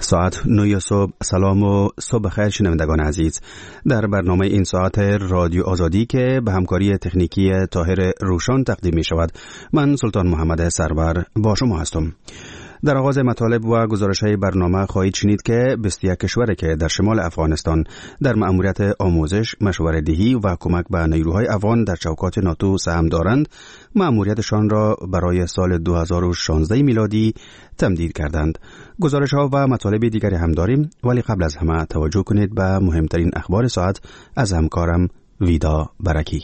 ساعت 9 صبح. سلام و صبح بخیر شنوندگان عزیز. در برنامه این ساعت رادیو آزادی که به همکاری تکنیکی طاهر روشان تقدیم می شود، من سلطان محمد سرور با شما هستم. در آغاز مطالب و گزارش‌های برنامه خواهید شنید که 21 کشوری که در شمال افغانستان در مأموریت آموزش، مشوره‌دهی و کمک به نیروهای افغان در چوکات ناتو سهم دارند، مأموریتشان را برای سال 2016 میلادی تمدید کردند. گزارش‌ها و مطالب دیگری هم داریم، ولی قبل از همه توجه کنید به مهمترین اخبار ساعت از همکارم ویدا برکی.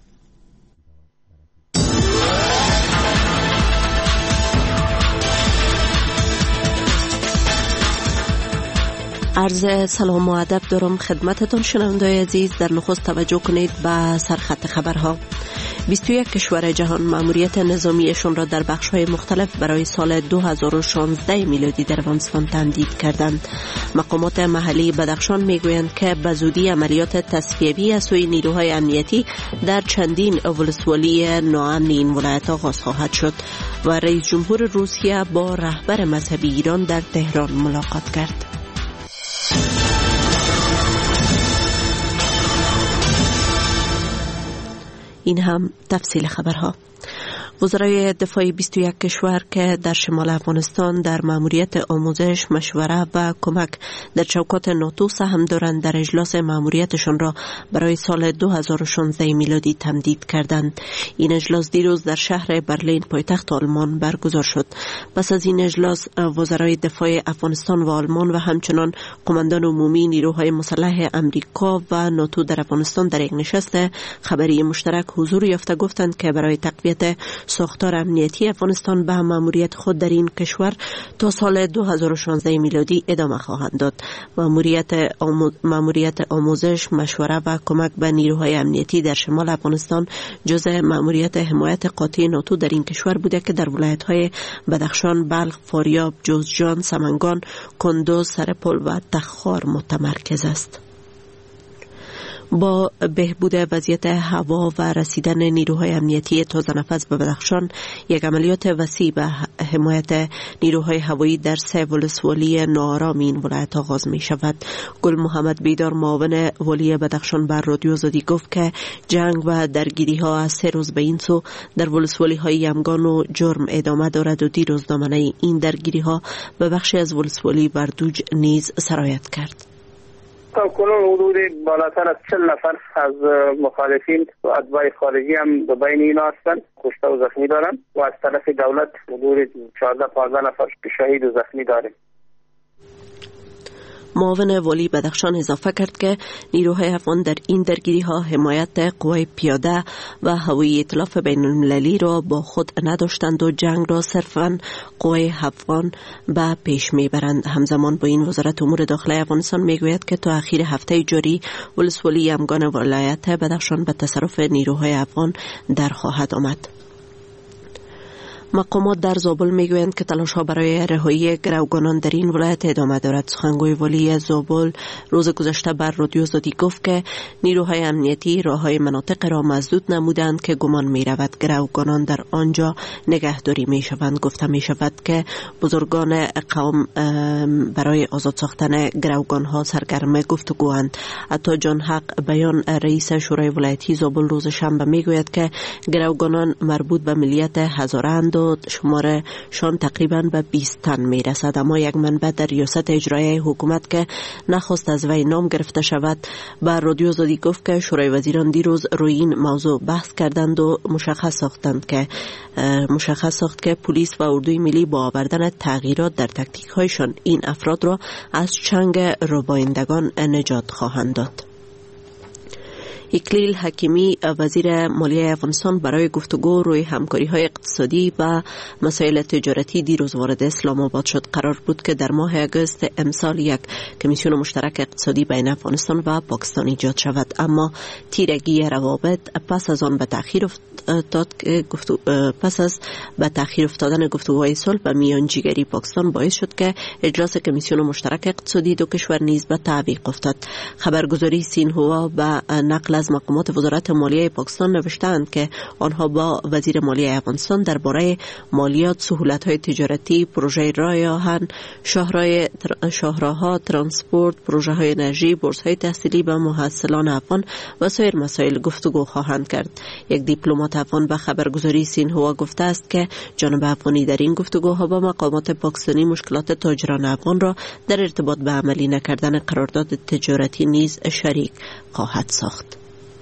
عرض سلام و ادب دارم خدمتتون شنوندگان عزیز. در نخست توجه کنید به سرخط خبرها. 21 کشور جهان مأموریت نظامیشون را در بخش‌های مختلف برای سال 2016 میلادی در افغانستان تمدید کردند. مقامات محلی بدخشان میگویند که به زودی عملیات تصفیه‌ای از سوی نیروهای امنیتی در چندین ولسوالی ناامن این ولایت آغاز خواهد شد و رئیس جمهور روسیه با رهبر مذهبی ایران در تهران ملاقات کرد. این هم تفصیل خبرها. وزرای دفاع 21 کشور که در شمال افغانستان در مأموریت آموزش، مشوره و کمک در چوکات ناتو سهم دارند در اجلاس مأموریتشان را برای سال 2016 میلادی تمدید کردند. این اجلاس دیروز در شهر برلین پایتخت آلمان برگزار شد. پس از این اجلاس وزرای دفاع افغانستان و آلمان و همچنان قماندان عمومی نیروهای مسلح امریکا و ناتو در افغانستان در یک نشست خبری مشترک حضور یافته گفتند که برای تقویت ساختار امنیتی افغانستان به مأموریت خود در این کشور تا سال 2016 میلادی ادامه خواهند داد. مأموریت آموزش، مشوره و کمک به نیروهای امنیتی در شمال افغانستان جزء مأموریت حمایت قاطع ناتو در این کشور بوده که در ولایت‌های بدخشان، بلخ، فاریاب، جوزجان، سمنگان، کندوز، سرپل و تخار متمرکز است. با بهبود وضعیت هوا و رسیدن نیروهای امنیتی تازه‌نفس به بدخشان، یک عملیات وسیع به حمایت نیروهای هوایی در 3 ولسوالی ناآرام این ولایت آغاز می شود. گل محمد بیدار، معاون والی بدخشان، بر رادیو آزادی گفت که جنگ و درگیری ها از 3 روز به این سو در ولسوالی های یمگان و جرم ادامه دارد و دیروز دامنه این درگیری ها به بخشی از ولسوالی بردوج نیز سرایت کرد. تا کنون حدود بالاتر از 40 نفر از مخالفین و اتباع خارجی هم به بین اینا هستند، کشته و زخمی دارند و از طرف دولت حدود 14-15 نفر شهید و زخمی داریم. معاون والی بدخشان اضافه کرد که نیروهای افغان در این درگیری ها حمایت قوای پیاده و هوایی ائتلاف بین المللی را با خود نداشتند و جنگ را صرفاً قوای افغان به پیش میبرند. همزمان با این وزارت امور داخلی افغانستان میگوید که تا اخیر هفته جاری ولسوالی یمگان ولایت بدخشان به تصرف نیروهای افغان در خواهد آمد. مقامات در زابل میگویند که تلاش‌ها برای رهایی گروگانان در این ولایت ادامه دارد. سخنگوی والی زابل روز گذشته بر رادیو آزادی گفت که نیروهای امنیتی راههای مناطق را مسدود نمودند که گمان می‌رود گروگانان در آنجا نگهداری می‌شوند. گفته می‌شود که بزرگان قوم برای آزاد ساختن گروگان‌ها سرگرم گفتگواند. عطا جان حق بیان رئیس شورای ولایتی زابل روز شنبه میگوید که گروگانان مربوط به ملیت هزاره‌اند و شمارشان تقریباً به 20 تن می رسد، اما یک منبع در ریاست اجرایی حکومت که نخواست از وی نام گرفته شود بر رادیو آزادی گفت که شورای وزیران دیروز روی این موضوع بحث کردند و مشخص ساخت که پلیس و اردوی ملی با آوردن تغییرات در تاکتیک هایشان این افراد را از چنگ ربایندگان نجات خواهند داد. اکلیل حکیمی، وزیر مالیه افغانستان، برای گفتگو روی همکاری‌های اقتصادی و مسائل تجارتی دیروز وارد اسلام آباد شد. قرار بود که در ماه اگست امسال یک کمیسیون مشترک اقتصادی بین افغانستان و پاکستان ایجاد شود، اما تیرگی روابط پس از به تأخیر افتادن گفتگوهای صلح و میانجیگری پاکستان باعث شد که اجلاس کمیسیون مشترک اقتصادی دو کشور نیز به تعویق افتاد. خبرگزاری سینهوا به نقل نقل از مقامات وزارت مالیه پاکستان نوشتند که آنها با وزیر مالیه افغانستان درباره مالیات، سهولت‌های تجارتی، پروژه راه آهن، شاهراه‌ها، ترانسپورت، پروژه‌های انرژی، بورس‌های تحصیلی و محصلان افغان و سایر مسائل گفتگو خواهند کرد. یک دیپلمات افغان به خبرگزاری سینهوا گفته است که جانب افغانی در این گفتگوها با مقامات پاکستانی مشکلات تاجران افغان را در ارتباط به عملی نکردن قرارداد تجارتی نیز شریک خواهد ساخت.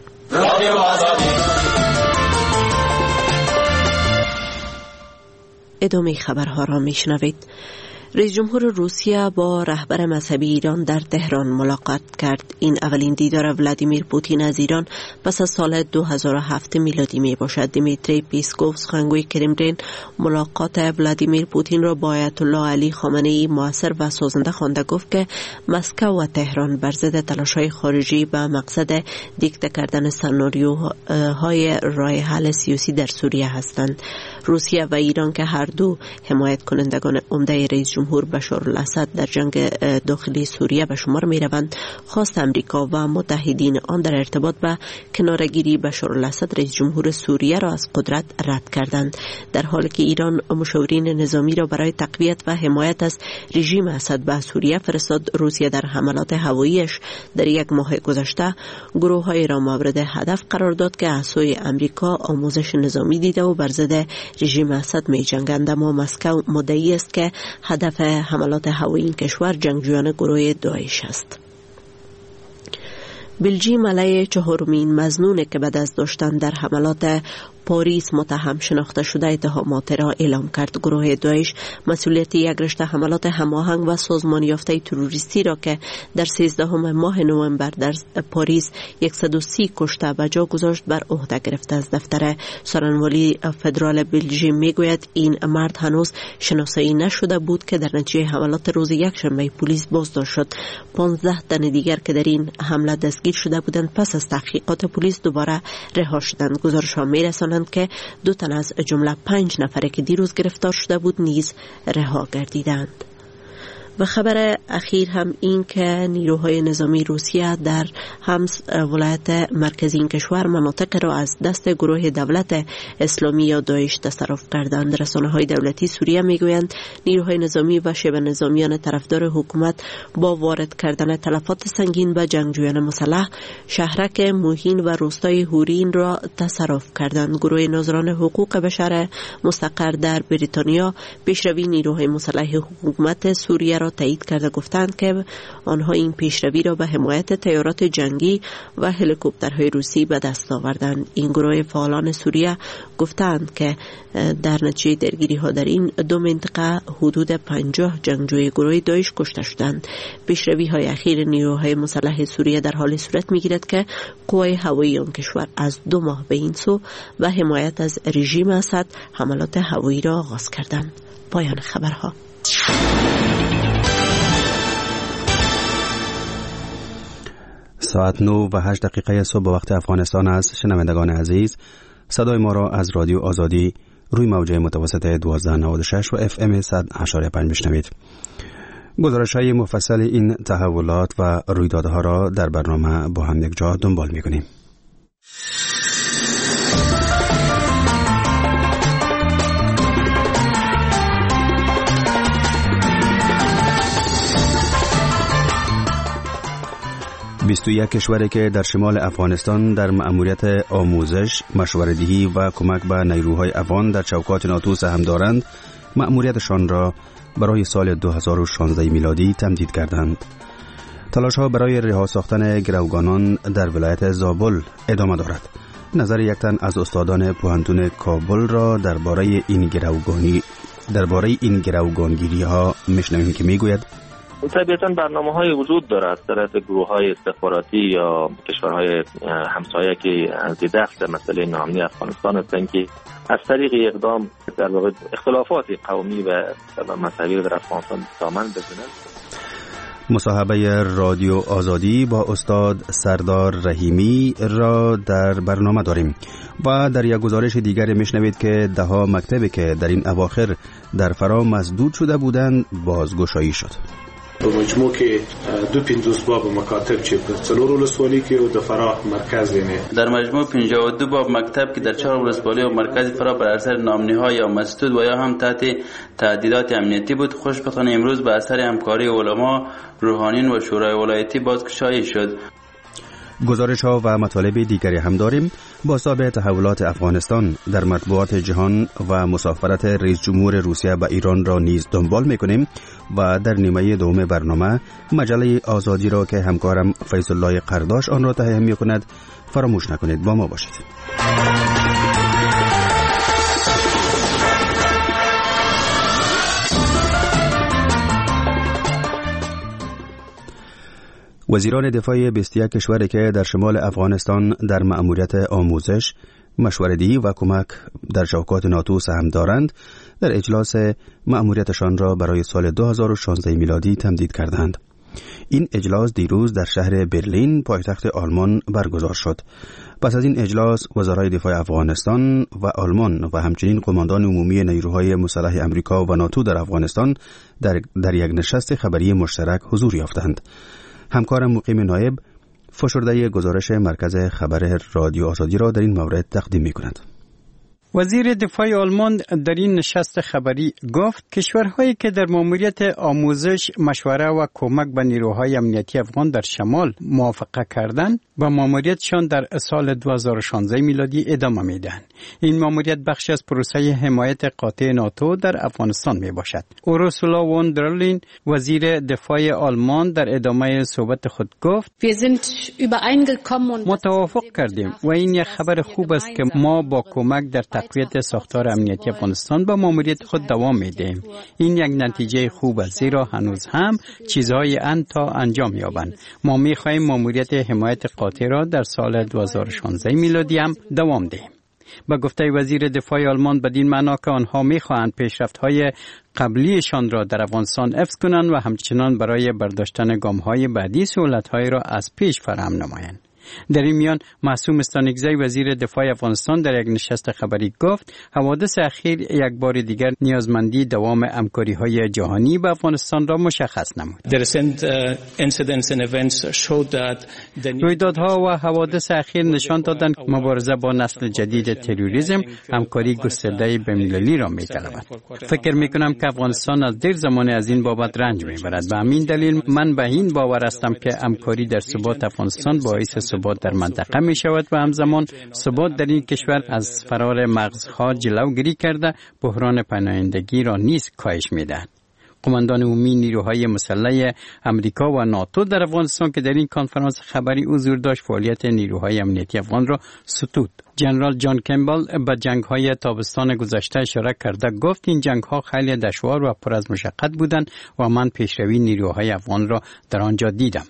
ادامه خبرها را میشنوید. رئیس جمهور روسیه با رهبر مذهبی ایران در تهران ملاقات کرد. این اولین دیدار ولادیمیر پوتین از ایران پس از سال 2007 میلادی می باشد. دیمیتری پیسکوف، سخنگوی کرملین، ملاقات ولادیمیر پوتین را با آیت الله علی خامنه ای موثر و سازنده خوانده گفت که مسکو و تهران بر ضد تلاش‌های خارجی به مقصد دیکته کردن سناریوهای راه حل سیاسی در سوریه هستند. روسیه و ایران که هر دو حمایت کنندگان عمده رئیس جمهور بشار الاسد در جنگ داخلی سوریه به شمار می روند، خواست امریکا و متحدین آن در ارتباط به کناره‌گیری بشار الاسد رئیس جمهور سوریه را از قدرت رد کردند، در حالی که ایران مشاورین نظامی را برای تقویت و حمایت از رژیم اسد به سوریه فرستاد. روسیه در حملات هواییش در یک ماه گذشته گروه‌های را مورد هدف قرار داد که از سوی امریکا آموزش نظامی دیده و بر ضد رژیم اسد می جنگند، اما مسکو مدعی است که هدف حملات هوایی این کشور جنگجویان گروه داعش است. بلژیم علیه چهارمین مظنون که بعد از داشتن در حملات پاریس متهم شناخته شده اتهامات را اعلام کرد. گروه داعش مسئولیت یک رشته حملات هماهنگ و سازمان یافته تروریستی را که در 13 ماه نوامبر در پاریس 130 کشته به جا گذاشت بر عهده گرفته است. دفتر سخنگوی فدرال بلژیم میگوید این مرد هنوز شناسایی نشده بود که در نتیجه حملات روز یکشنبه پلیس بازداشت شد. 15 تن دیگر که در این حمله دستگیر شده بودند پس از تحقیقات پلیس دوباره رها شدند. گزارش‌ها می‌رساند که 2 تن از جمله 5 نفره که دیروز گرفتار شده بود نیز رها گردیدند. و خبر اخیر هم این که نیروهای نظامی روسیه در حمص ولایت مرکزی این کشور مناطق را از دست گروه دولت اسلامی یا داعش تصرف کردند. رسانه‌های دولتی سوریه میگویند نیروهای نظامی و شبه نظامیان طرفدار حکومت با وارد کردن تلفات سنگین به جنگجویان مسلح شهرک موهین و روستای هورین را تصرف کردند. گروه ناظران حقوق بشر مستقر در بریتانیا پیشروی نیروهای مسلح حکومت سوریه را تایید کرده، گفتند که آنها این پیشروی را به حمایت تیارات جنگی و هلیکوپترهای روسی به دست آوردند. این گروه فعالان سوریه گفتند که در نتیجه درگیری ها در این 2 منطقه حدود 50 جنگجوی گروه داعش کشته شدند. پیشروی های اخیر نیروهای مسلح سوریه در حال صورت میگیرد که قوای هوایی آن کشور از 2 ماه به این سو و حمایت از رژیم اسد حملات هوایی را آغاز کردند. پایان خبرها. ساعت 9:08 صبح وقت افغانستان است. شنوندگان عزیز، صدای ما را از رادیو آزادی روی موجه متوسط 1296 و FM 100.5 بشنوید. گزارش‌های مفصل این تحولات و رویدادها را در برنامه با هم یک جا دنبال می‌کنیم. یک کشوری که در شمال افغانستان در مأموریت آموزش، مشوره‌دهی و کمک به نیروهای افغان در چوکات ناتو سهم دارند، مأموریتشان را برای سال 2016 میلادی تمدید کردند. تلاش‌ها برای رها ساختن گروگانان در ولایت زابل ادامه دارد. نظر یک تن از استادان پوهنتون کابل را درباره این گروگانگیری‌ها میشنویم که میگوید طبیعتاً برنامه‌های وجود دارد از طرف گروه‌های استخباراتی یا کشورهای همسایه که از دست مسئله ناامنی افغانستان هستند که از طریق اقدام در واقع اختلافات قومی و مذهبی در افغانستان دامن بزنند. مصاحبه رادیو آزادی با استاد سردار رحیمی را در برنامه داریم و در یک گزارش دیگر میشنوید که 10 مکتبی که در این اواخر در فرا مسدود شده بودند بازگشایی شد. په مجموع کې 52 باب مکاتب چې په څلور ولسوالۍ کې او د فراه مرکز یعنی در مجموع 52 باب مکتب که در 4 ولسوالی و مرکز فراه بر اثر نامنی‌ها یا مسدود و یا هم تحت تهدیدات امنیتی بود. خوشبختانه امروز به اثر همکاری علما، روحانیون و شورای ولایتی بازگشایی شد. گزارش ها و مطالب دیگری هم داریم. بازتاب تحولات افغانستان در مطبوعات جهان و مسافرت رئیس جمهور روسیه به ایران را نیز دنبال میکنیم و در نیمه دوم برنامه مجله آزادی را که همکارم فیض الله قرداش آن را تهیه میکند فراموش نکنید. با ما باشید. وزیران دفاع 21 کشوری که در شمال افغانستان در مأموریت آموزش، مشوره‌دهی و کمک در شوکات ناتو سهم دارند، در اجلاس مأموریتشان را برای سال 2016 میلادی تمدید کردند. این اجلاس دیروز در شهر برلین پایتخت آلمان برگزار شد. پس از این اجلاس وزرای دفاع افغانستان و آلمان و همچنین قماندان عمومی نیروهای مسلح امریکا و ناتو در افغانستان در یک نشست خبری مشترک حضور یافتند. همکارم مقیم نایب فشرده گزارش مرکز خبر رادیو آزادی را در این مورد تقدیم می کند. وزیر دفاع آلمان در این نشست خبری گفت کشورهایی که در مأموریت آموزش، مشوره و کمک به نیروهای امنیتی افغان در شمال موافقه کردند و مأموریتشان در سال 2016 میلادی ادامه میدهند. این مأموریت بخشی از پروسه حمایت قاطع ناتو در افغانستان می باشد. اورسولا وون در لین وزیر دفاع آلمان در ادامه صحبت خود گفت ما توافق کردیم و این یک خبر خوب است که ما با کمک در تقویت ساختار امنیتی افغانستان با مأموریت خود دوام میدهیم. این یک نتیجه خوب است زیرا هنوز هم چیزهای تا انجام یابند. ما می‌خواهیم مأموریت حمایت قاطع را در سال 2016 میلادی هم دوام دهیم. با گفته وزیر دفاع آلمان بدین معنا که آنها می‌خواهند پیشرفت‌های قبلیشان را در افغانستان حفظ کنند و همچنان برای برداشتن گام‌های بعدی سهولت‌های را از پیش فراهم نمایند. در این میان معصوم استانکزی وزیر دفاع افغانستان در یک نشست خبری گفت حوادث اخیر یک بار دیگر نیازمندی دوام همکاری‌های جهانی با افغانستان را مشخص نمود. رویدادها و حوادث اخیر نشان دادند مبارزه با نسل جدید تروریسم همکاری گسترده بین‌المللی را می‌طلبد. فکر می‌کنم که افغانستان از دیر زمان از این بابت رنج می‌برد و همین دلیل من به این باور هستم که همکاری در ثبات افغانستان باعث ثبات در منطقه می شود و همزمان ثبات در این کشور از فرار مغزها جلوگیری کرده بحران پناهندگی را نیز کاهش می دهد. قماندان عمومی نیروهای مسلح امریکا و ناتو در افغانستان که در این کنفرانس خبری حضور داشت فعالیت نیروهای امنیتی افغان را ستود. جنرال جان کمبل به جنگ‌های تابستان گذشته اشاره کرده گفت این جنگ‌ها خیلی دشوار و پر از مشقت بودند و من پیشروی نیروهای افغان را در آنجا دیدم.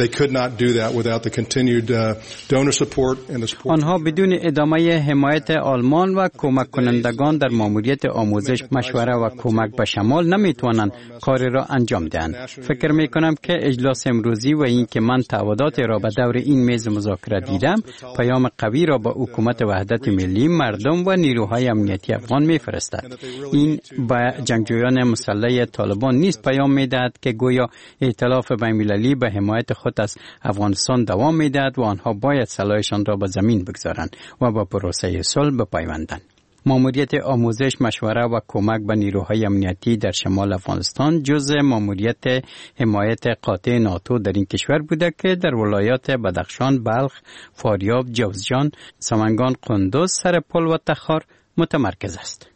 آنها بدون ادامه حمایت آلمان و کمک کنندگان در مأموریت آموزش، مشوره و کمک به شمال نمیتوانند کار را انجام دهند. فکر میکنم که اجلاس امروزی و این که من تعهدات را به دور این میز مذاکره دیدم پیام قوی را به حکومت وحدت ملی، مردم و نیروهای امنیتی افغان میفرستد. این به جنگجویان مسلح طالبان نیز پیام میدهد که گویا ائتلاف بین‌المللی به حمایت خود از افغانستان دوام میدهد و آنها باید سلاحشان را به زمین بگذارند و با پروسه صلح بپیوندند. مأموریت آموزش، مشوره و کمک به نیروهای امنیتی در شمال افغانستان جزء مأموریت حمایت قاطع ناتو در این کشور بوده که در ولایات بدخشان، بلخ، فاریاب، جوزجان، سمنگان، قندوز، سرپل و تخار متمرکز است.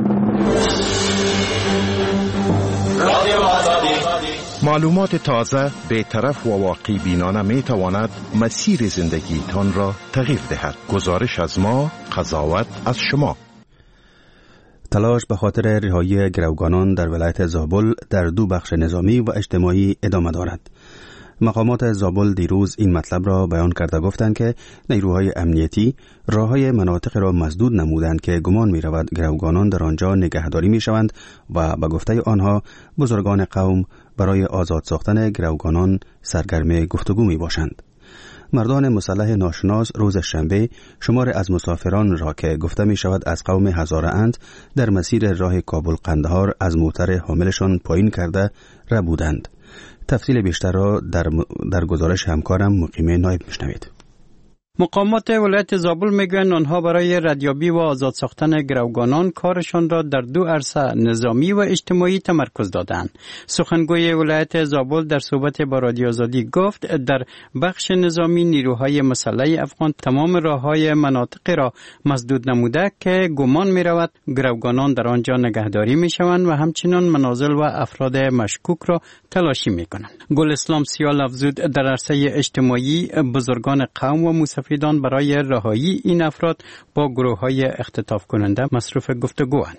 معلومات تازه، بی‌طرف و واقعی بینانه می تواند مسیر زندگیتان را تغییر دهد. گزارش از ما، قضاوت از شما. تلاش به خاطر رهایی گروگانان در ولایت زابل در دو بخش نظامی و اجتماعی ادامه دارد. مقامات زابل دیروز این مطلب را بیان کرده گفتند که نیروهای امنیتی راههای مناطق را مسدود نمودند که گمان می رود گروگانان در آنجا نگهداری می شوند و به گفته آنها بزرگان قوم برای آزاد ساختن گروگانان سرگرم گفتگو می باشند. مردان مسلح ناشناس روز شنبه شمار از مسافران را که گفته می شود از قوم هزاره اند در مسیر راه کابل قندهار از موتر حاملشان پایین کرده ربودند. تفصیل بیشتر را در گزارش همکارم مقیم نایب میشنوید. مقامات ولایت زابل میگویند آنها برای ردیابی و آزاد ساختن گروگانان کارشان را در 2 عرصه نظامی و اجتماعی تمرکز دادند. سخنگوی ولایت زابل در صحبت با رادیو آزادی گفت در بخش نظامی نیروهای مسلح افغان تمام راههای مناطق را مسدود نموده که گمان می‌رود گروگانان در آنجا نگهداری می‌شوند و همچنین منازل و افراد مشکوک را تلاشی می‌کنند. گل اسلام سیال افزود در عرصه اجتماعی بزرگان قوم و مستفیدان برای رهایی این افراد با گروه‌های اختطاف کننده مصروف گفتگوند.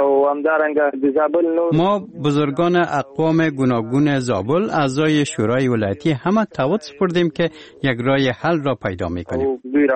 ما بزرگان اقوام گوناگون زابل اعضای شورای ولایتی همه تعهد سپردیم که یک راه حل را پیدا می‌کنیم.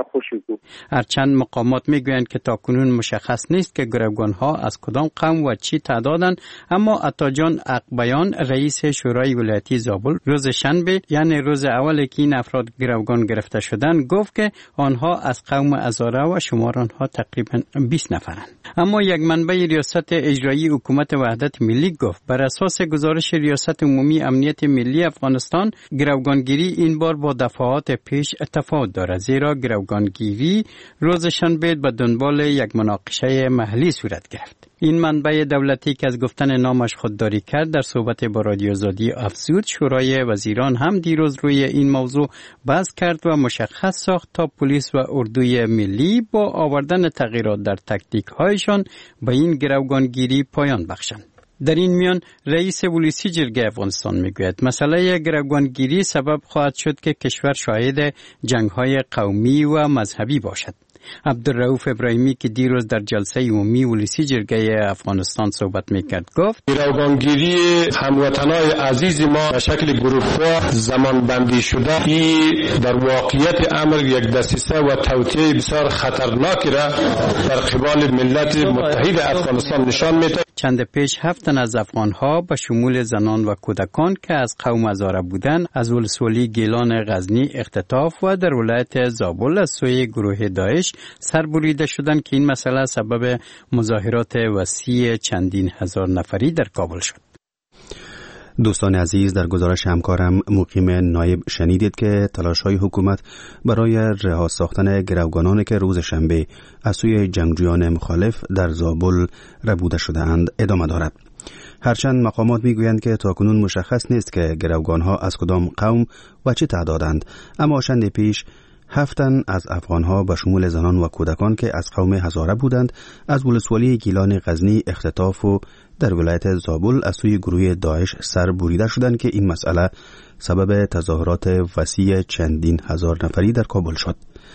هرچند مقامات میگویند که تاکنون مشخص نیست که گروگان‌ها از کدام قوم و چی تعدادند، اما عطاجان اقبیان رئیس شورای ولایتی زابل روز شنبه یعنی روز اولی که این افراد گروگان گرفته شدند گفت که آنها از قوم هزاره و شمار آنها تقریبا 20 نفرند. اما یک منبع ریاست اجرایی حکومت وحدت ملی گفت بر اساس گزارش ریاست عمومی امنیت ملی افغانستان گروگانگیری این بار با دفعات پیش تفاوت دارد، زیرا گروگانگیری روز شنبه به دنبال یک مناقشه محلی صورت گرفت. این منبع دولتی که از گفتن نامش خودداری کرد در صحبت با رادیو آزادی افزود شورای وزیران هم دیروز روی این موضوع بحث کرد و مشخص ساخت تا پلیس و اردوی ملی با آوردن تغییرات در تاکتیک‌هایشان به این گروگانگیری پایان بخشند. در این میان رئیس پلیسی جرگه افغانستان میگوید مسئله گروگانگیری سبب خواهد شد که کشور شاهد جنگ‌های قومی و مذهبی باشد. عبدالرؤوف ابراهیمی که دیروز در جلسه عمومی پلیسی جرگه افغانستان صحبت میکرد گفت گروگانگیری هموطنای عزیز ما به شکل گروه‌ها زمان بندی شده این در واقعیت امر یک دسیسه و توطئه بسیار خطرناکی را در قبال ملت متحد افغانستان نشان میده. چند پیش 7 تن از افغانها به شمول زنان و کودکان که از قوم هزاره بودند از ولسوالی گیلان غزنی اختطاف و در ولایت زابل از سوی گروه داعش سربریده شدند که این مسئله سبب مظاهرات وسیع چندین هزار نفری در کابل شد. دوستان عزیز، در گزارش همکارم مقیم نایب شنیدید که تلاش‌های حکومت برای رها ساختن گروگانانی که روز شنبه از سوی جنگجویان مخالف در زابل ربوده شده‌اند ادامه دارد. هرچند مقامات میگویند که تاکنون مشخص نیست که گروگانها از کدام قوم و چه تعدادند، اما چند پیش 7 تن از افغانها به شمول زنان و کودکان که از قوم هزاره بودند از ولسوالی گیلان غزنی اختطاف و در ولایت زابل از سوی گروه داعش سر بریده شدند که این مسئله سبب تظاهرات وسیع چندین هزار نفری در کابل شد.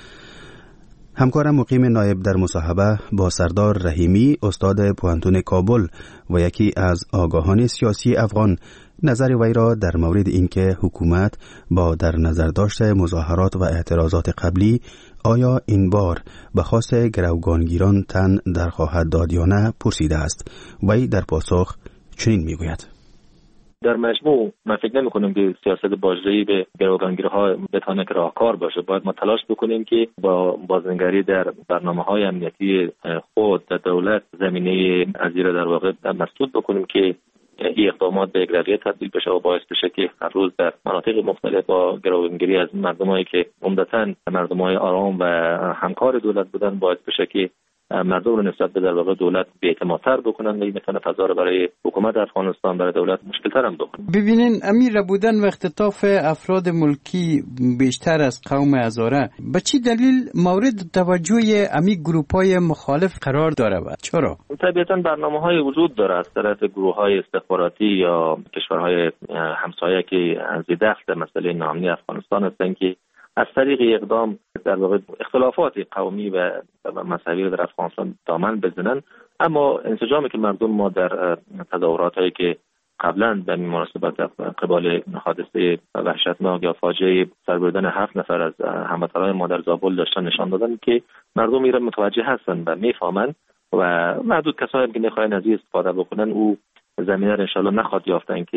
همکارم مقیم نایب در مصاحبه با سردار رحیمی استاد پوهنتون کابل و یکی از آگاهان سیاسی افغان نظر وی را در مورد اینکه حکومت با در نظر داشته مظاهرات و اعتراضات قبلی آیا این بار به خواست گروگانگیران تن در خواهد داد یا نه پرسیده است. وی در پاسخ چنین میگوید: در مجموع من فکر نمی کنم که سیاست باجری به گروگانگیرها بتونه که راهکار باشه. باید ما تلاش بکنیم که با بازنگری در برنامه‌های امنیتی خود در دولت زمینه ازیره در واقع مسدود بکنیم که این اقدامات به اقراریه تبدیل بشه و باعث بشه که هر روز در مناطق مختلف با گروگانگیری از مردمایی که عمدتاً مردمای آرام و همکار دولت بودن باعث بشه که مردم رو نسبت به در واقع دولت بی‌اعتمادتر بکنن و این میتونه فضا رو برای حکومت افغانستان برای دولت مشکل‌تر هم بکنه. ببینین امیر بودن و اختطاف افراد ملکی بیشتر از قوم هزاره به چی دلیل مورد توجه امی گروپ‌های مخالف قرار داره و چرا؟ طبیعتاً برنامه‌های وجود داره از طرف گروه‌های استخباراتی یا کشورهای همسایه که از دست مسئله ناامنی افغانستان هستند که از طریق اقدام در واقع اختلافات قومی و مذهبی در افغانستان دامن بزنن. اما انسجامی که مردم ما در تظاهراتایی که قبلا به مناسبت قبال حادثه وحشتناک یا فاجعه سربردن 7 نفر از هموطنان ما در زابل داشتن نشان دادن که مردم ایران متوجه هستن و میفهمن و محدود کسایی که میخواین از این استفاده بکنن او زمینه رو انشالله نخواد یافتن که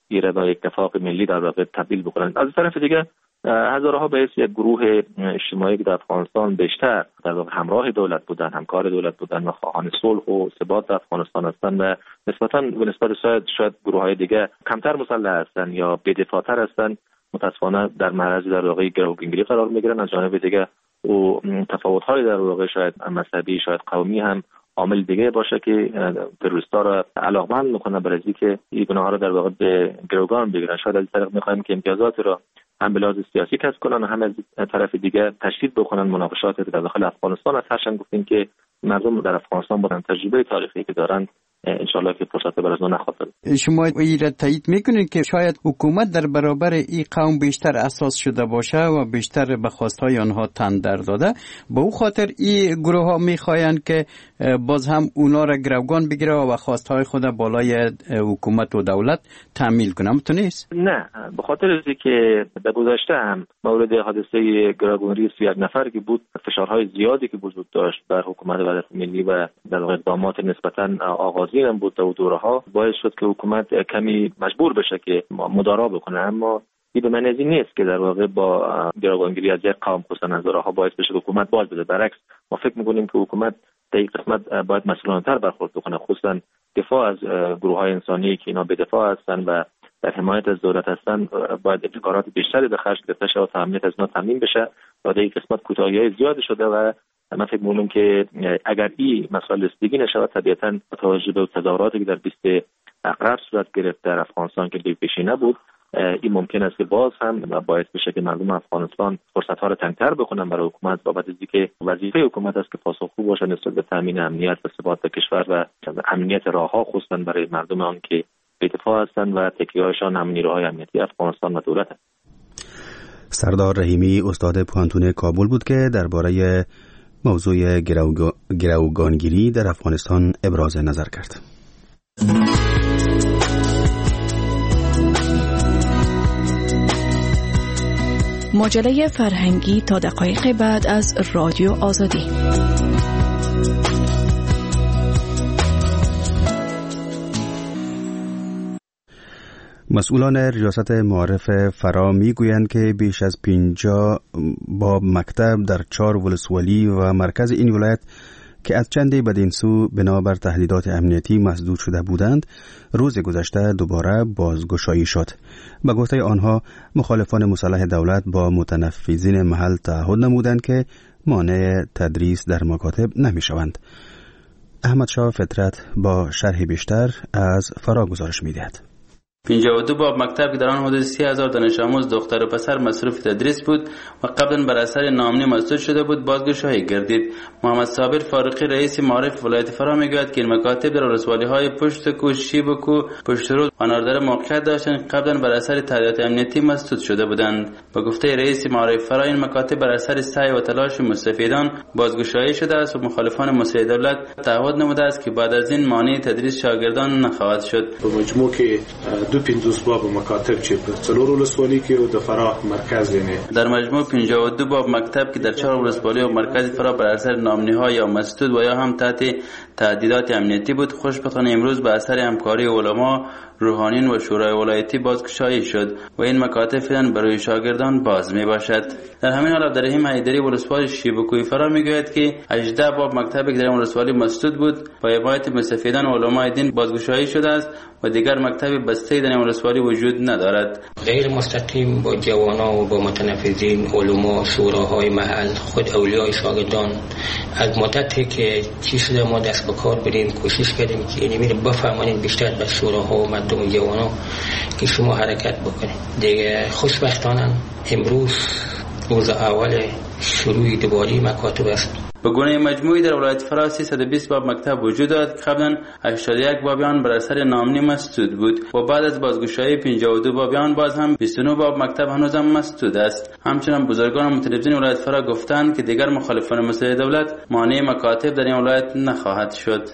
ایره با یک اتفاق ملی در واقع تبدیل بکنند. از طرف دیگه هزارها به یک گروه اجتماعی که در افغانستان بیشتر در واقع همراه دولت بودن، همکار دولت بودن و خواهان صلح و ثبات در افغانستان هستند و نسبت شاید گروه‌های دیگه کمتر مسلح هستند یا بی‌دفاع‌تر هستند، متأسفانه در معرض در واقع گروگانگیری قرار می‌گیرند. از جانب دیگه و تفاوت‌های در واقع شاید مذهبی، شاید قومی هم عامل دیگه باشه که تروریست‌ها را علاقمند می‌کنه برای اینکه این گناه‌ها را در واقع به گروگان بگیرن. شاید از طریق می‌خوایم که امتیازات را هم به لحاظ سیاسی کسب کنن و هم از طرف دیگه تشدید بکنن مناقشات در داخل افغانستان. از هرچند گفتیم که مردم در افغانستان با تجربه تاریخی که دارن انشالله که فرصت بر از اون نخواهد داد. شما این را تایید میکنید که شاید حکومت در برابر این قوم بیشتر اساس شده باشه و بیشتر به خواستهای آنها تن در داده، به او خاطر این گروه ها میخواین که باز هم اونا را گروگان بگیره و خواستهای خود بالای حکومت و دولت تأمیل کنه؟ همون نیست؟ نه، به خاطر اینکه در گذشته هم مورد حادثه گروگانگیری 31 نفر که بود، فشارهای زیادی که وجود داشت بر حکومت وحدت ملی و در واقع اقدامات نسبتاً آغازین هم بود و دوره‌ها باعث شد که حکومت کمی مجبور بشه که مدارا بکنه. اما این به معنی نیست که در واقع با گروگانگیری از یک قوم خصوصا از دوره‌ها باعث بشه که حکومت باز بده. برعکس ما فکر می‌کنیم که حکومت در این قسمت باید مسئولانه‌تر برخورد بکنه، خصوصا دفاع از گروه‌های انسانی که اینا به دفاع هستن و در حمایت از دولت هستن باید ابتکارات بیشتری به خرج گرفته شه و تامینات از اینا تامین بشه. و در این قسمت کوتاهی‌های زیاد شده و من فکر می‌کنم که اگر این مسائل رسیدگی نشود طبیعتاً با توجه به تظاهراتی که در 20 اقرب صورت گرفت در افغانستان که پیشی نبود، این ممکن است که باز هم باعث بشه که مردم افغانستان فرصت‌ها را تنگ‌تر بکنن برای حکومت بابت اینکه وظیفه حکومت است که پاسخگو باشه نسبت به تامین امنیت و ثبات کشور و امنیت راه‌ها خصوصاً برای مردم آن که به دفاع هستند و تکیه‌هایشان هم نیروهای امنیتی افغانستان و دولت است. سردار رحیمی استاد پوهنتون کابل بود که درباره موضوع گروگانگیری در افغانستان ابراز نظر کرد. مجله فرهنگی تا دقایق بعد از رادیو آزادی. مسئولان ریاست معارف فرا میگویند که بیش از 50 باب مکتب در 4 ولسوالی و مرکز این ولایت که از چندی بدین سو بنابر تهدیدات امنیتی مسدود شده بودند، روز گذشته دوباره بازگشایی شد. به گفته آنها مخالفان مسلح دولت با متنفذین محل تعهد نمودند که مانع تدریس در مکاتب نمی شوند. احمد شاه فطرت با شرح بیشتر از فرا گزارش می دهد. 52 باب مکتب که در آن حدود 30,000 دانش آموز دختر و پسر مصروف تدریس بود و قبلا بر اثر ناامنی مسدود شده بود بازگشایی گردید. محمد صابر فارقی رئیس معارف ولایت فرا میگوید که این مکاتب در ولسوالی‌های پشت کو، شیبکو، پشت رود و ناردره موقعیت داشتند قبلا بر اثر تهدیدات امنیتی مسدود شده بودند. با گفته رئیس معارف فرا این مکاتب بر اثر سعی و تلاش مستفیدان بازگشایی شده است و مخالفان مسلح دولت تعهد نموده است که بعد از این مانع تدریس شاگردان نخواهد شد. په مجموع کې 52 باب مکاتب چې په 4 ولسوالۍ کې او د فراه مرکز یعنی در مجموع 52 باب مکتب که در 4 ولسوالی و مرکز فراه بر اثر ناامنی‌ها یا مسدود و یا هم تحت تهدیدات امنیتی بود، خوشبختانه امروز به اثر همکاری علما، روحانیون و شورای ولایتی بازگشایی شد و این مکاتب فعلا برای شاگردان باز می باشد. در همین حال عبدالرحیم حیدری ولسوالی شیبکوی فرا میگوید که 18 باب مکتبی که در ولسوالی مسدود بود با حمایت مستفیدان و علمای دین بازگشایی شده است و دیگر مکتب بسته در ولسوالی وجود ندارد. غیر مستقیم با جوانان و با متنفذین، علما، شوراهای محل، خود اولیای شاگردان از مدتی که چیزی ما دست به کار بریم کوشش کردیم که اینی میره بفهمانیم بیشتر به شوراها و مردم و جوانان که شما حرکت بکنید. دیگه خوشبختانه امروز روز اول شروع دوباره مکاتب است. به گونه مجموعی در ولایت فراه 320 باب مکتب وجود دارد که قبلا 81 بابیان بر اثر ناامنی مسدود بود و بعد از بازگشایی 52 بابیان باز هم 29 باب مکتب هنوز هم مسدود است. همچنین بزرگان متنفذین ولایت فراه گفتند که دیگر مخالفان مسلح دولت مانع مکاتب در این ولایت نخواهد شد.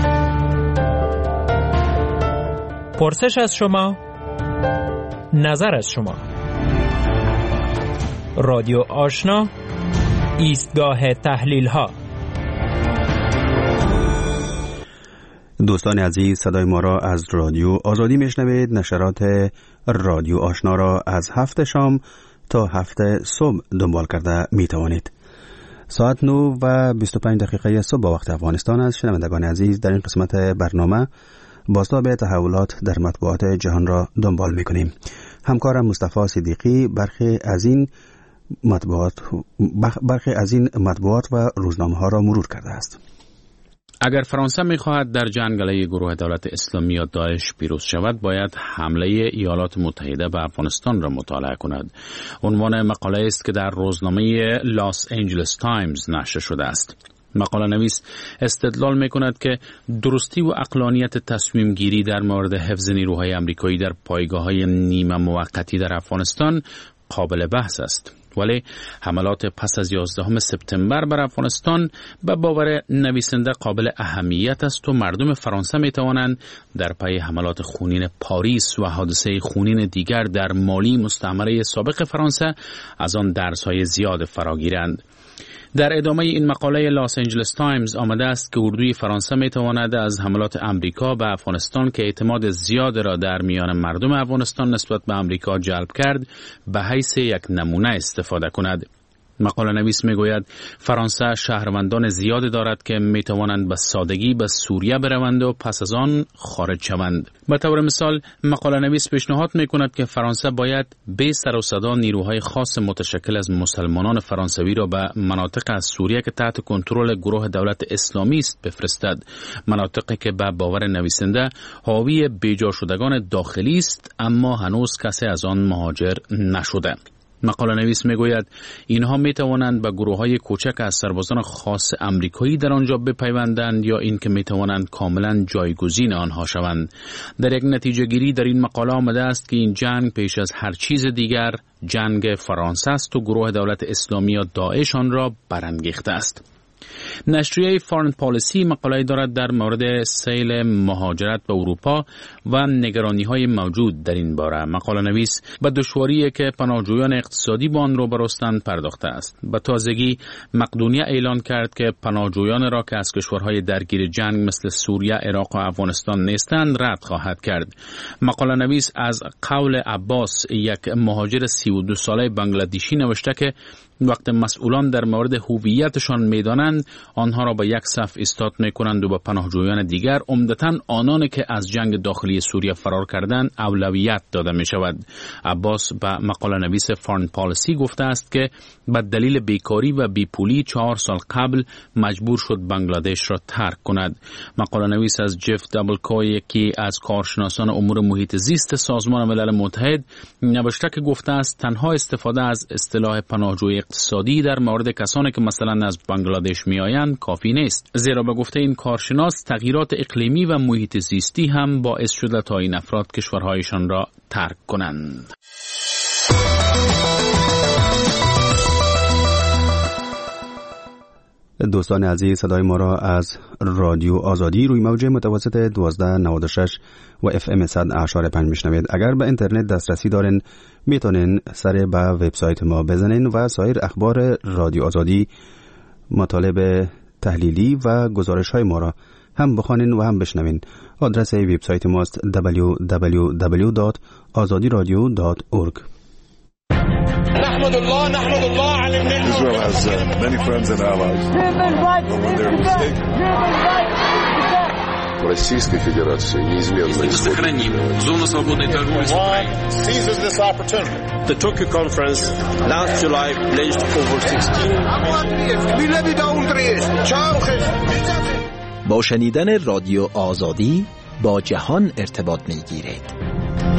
پرسش از شما، نظر از شما. رادیو آشنا، ایستگاه تحلیل ها. دوستان عزیز، صدای ما را از رادیو آزادی میشنوید. نشرات رادیو آشنا را از 7 شام تا 7 صبح دنبال کرده می توانید. ساعت 9 و 25 دقیقه صبح با وقت افغانستان است. شنوندگان عزیز، در این قسمت برنامه بازتاب تحولات در مطبوعات جهان را دنبال می کنیم. همکارم مصطفی صدیقی برخی از این مطبوعات و روزنامه ها را مرور کرده است. اگر فرانسه می‌خواهد در جنگ علیه گروه دولت اسلامی یا داعش پیروز شود، باید حمله ایالات متحده به افغانستان را مطالعه کند. عنوان مقاله است که در روزنامه لاس آنجلس تایمز نشر شده است. مقاله نویس استدلال می‌کند که درستی و عقلانیت تصمیم گیری در مورد حفظ نیروهای آمریکایی در پایگاه‌های نیمه موقتی در افغانستان قابل بحث است. ولی حملات پس از 11 سپتامبر بر افغانستان به باور نویسنده قابل اهمیت است و مردم فرانسه می توانند در پی حملات خونین پاریس و حادثه خونین دیگر در مالی مستعمره سابق فرانسه از آن درس‌های زیاد فراگیرند. در ادامه این مقاله لاس آنجلس تایمز آمده است که اردوی فرانسه می تواند از حملات امریکا به افغانستان که اعتماد زیاد را در میان مردم افغانستان نسبت به امریکا جلب کرد به حیث یک نمونه استفاده کند. مقاله نویس می گوید فرانسه شهروندان زیاد دارد که می توانند به سادگی به سوریه بروند و پس از آن خارج شوند. به طور مثال مقاله نویس پیشنهاد می کند که فرانسه باید بی سر و صدا نیروهای خاص متشکل از مسلمانان فرانسوی را به مناطق از سوریه که تحت کنترل گروه دولت اسلامی است بفرستد. مناطقی که به باور نویسنده حاوی بیجا شدگان داخلی است اما هنوز کسی از آن مهاجر نشده. مقاله نویس می گوید اینها می توانند به گروه های کوچک از سربازان خاص امریکایی در آنجا بپیوندند یا اینکه می توانند کاملا جایگزین آنها شوند. در یک نتیجه گیری در این مقاله آمده است که این جنگ پیش از هر چیز دیگر جنگ فرانسه است و گروه دولت اسلامی یا داعش آن را برانگیخته است. نشریه فارن پالیسی مقاله دارد در مورد سیل مهاجرت به اروپا و نگرانی‌های موجود در این باره. مقاله نویس به دشواری‌ای که پناهجویان اقتصادی با آن رو برستند پرداخته است. به تازگی مقدونیه اعلان کرد که پناهجویان را که از کشورهای درگیر جنگ مثل سوریه، عراق و افغانستان نیستند رد خواهد کرد. مقاله نویس از قول عباس، یک مهاجر 32 ساله بنگلادیشی نوشته که وقت مسئولان در مورد هویتشان میدانند آنها را به یک صف ایستاد میکنند و به پناهجویان دیگر عمدتاً آنان که از جنگ داخلی سوریه فرار کردند اولویت داده می شود. عباس به مقاله نویس فارن پالیسی گفته است که به دلیل بیکاری و بیپولی 4 سال قبل مجبور شد بنگلادش را ترک کند. مقاله نویس از جف دابلکو، یکی از کارشناسان امور محیط زیست سازمان ملل متحد، نوشته که گفته است تنها استفاده از اصطلاح پناهجوی اقتصادی در مورد کسانی که مثلا از بنگلادش میآیند کافی نیست، زیرا به گفته این کارشناس تغییرات اقلیمی و محیط زیستی هم باعث شده تا این افراد کشورهایشان را ترک کنند. دوستان عزیز، صدای ما را از رادیو آزادی روی موج متوسط 1296 و FM 100.5 میشنوید. اگر به اینترنت دسترسی دارین میتونین سر به وبسایت ما بزنین و سایر اخبار رادیو آزادی، مطالب تحلیلی و گزارش های ما را هم بخوانین و هم بشنوین. آدرس وبسایت ماست www.azadiradio.org. Israel has many friends and allies. When they're mistaken. Российской Федерации неизменно сохраним зону свободной торговли с Украиной. Seizes this opportunity. The Tokyo conference last July pledged over 16. با شنیدن رادیو آزادی با جهان ارتباط می‌گیرید.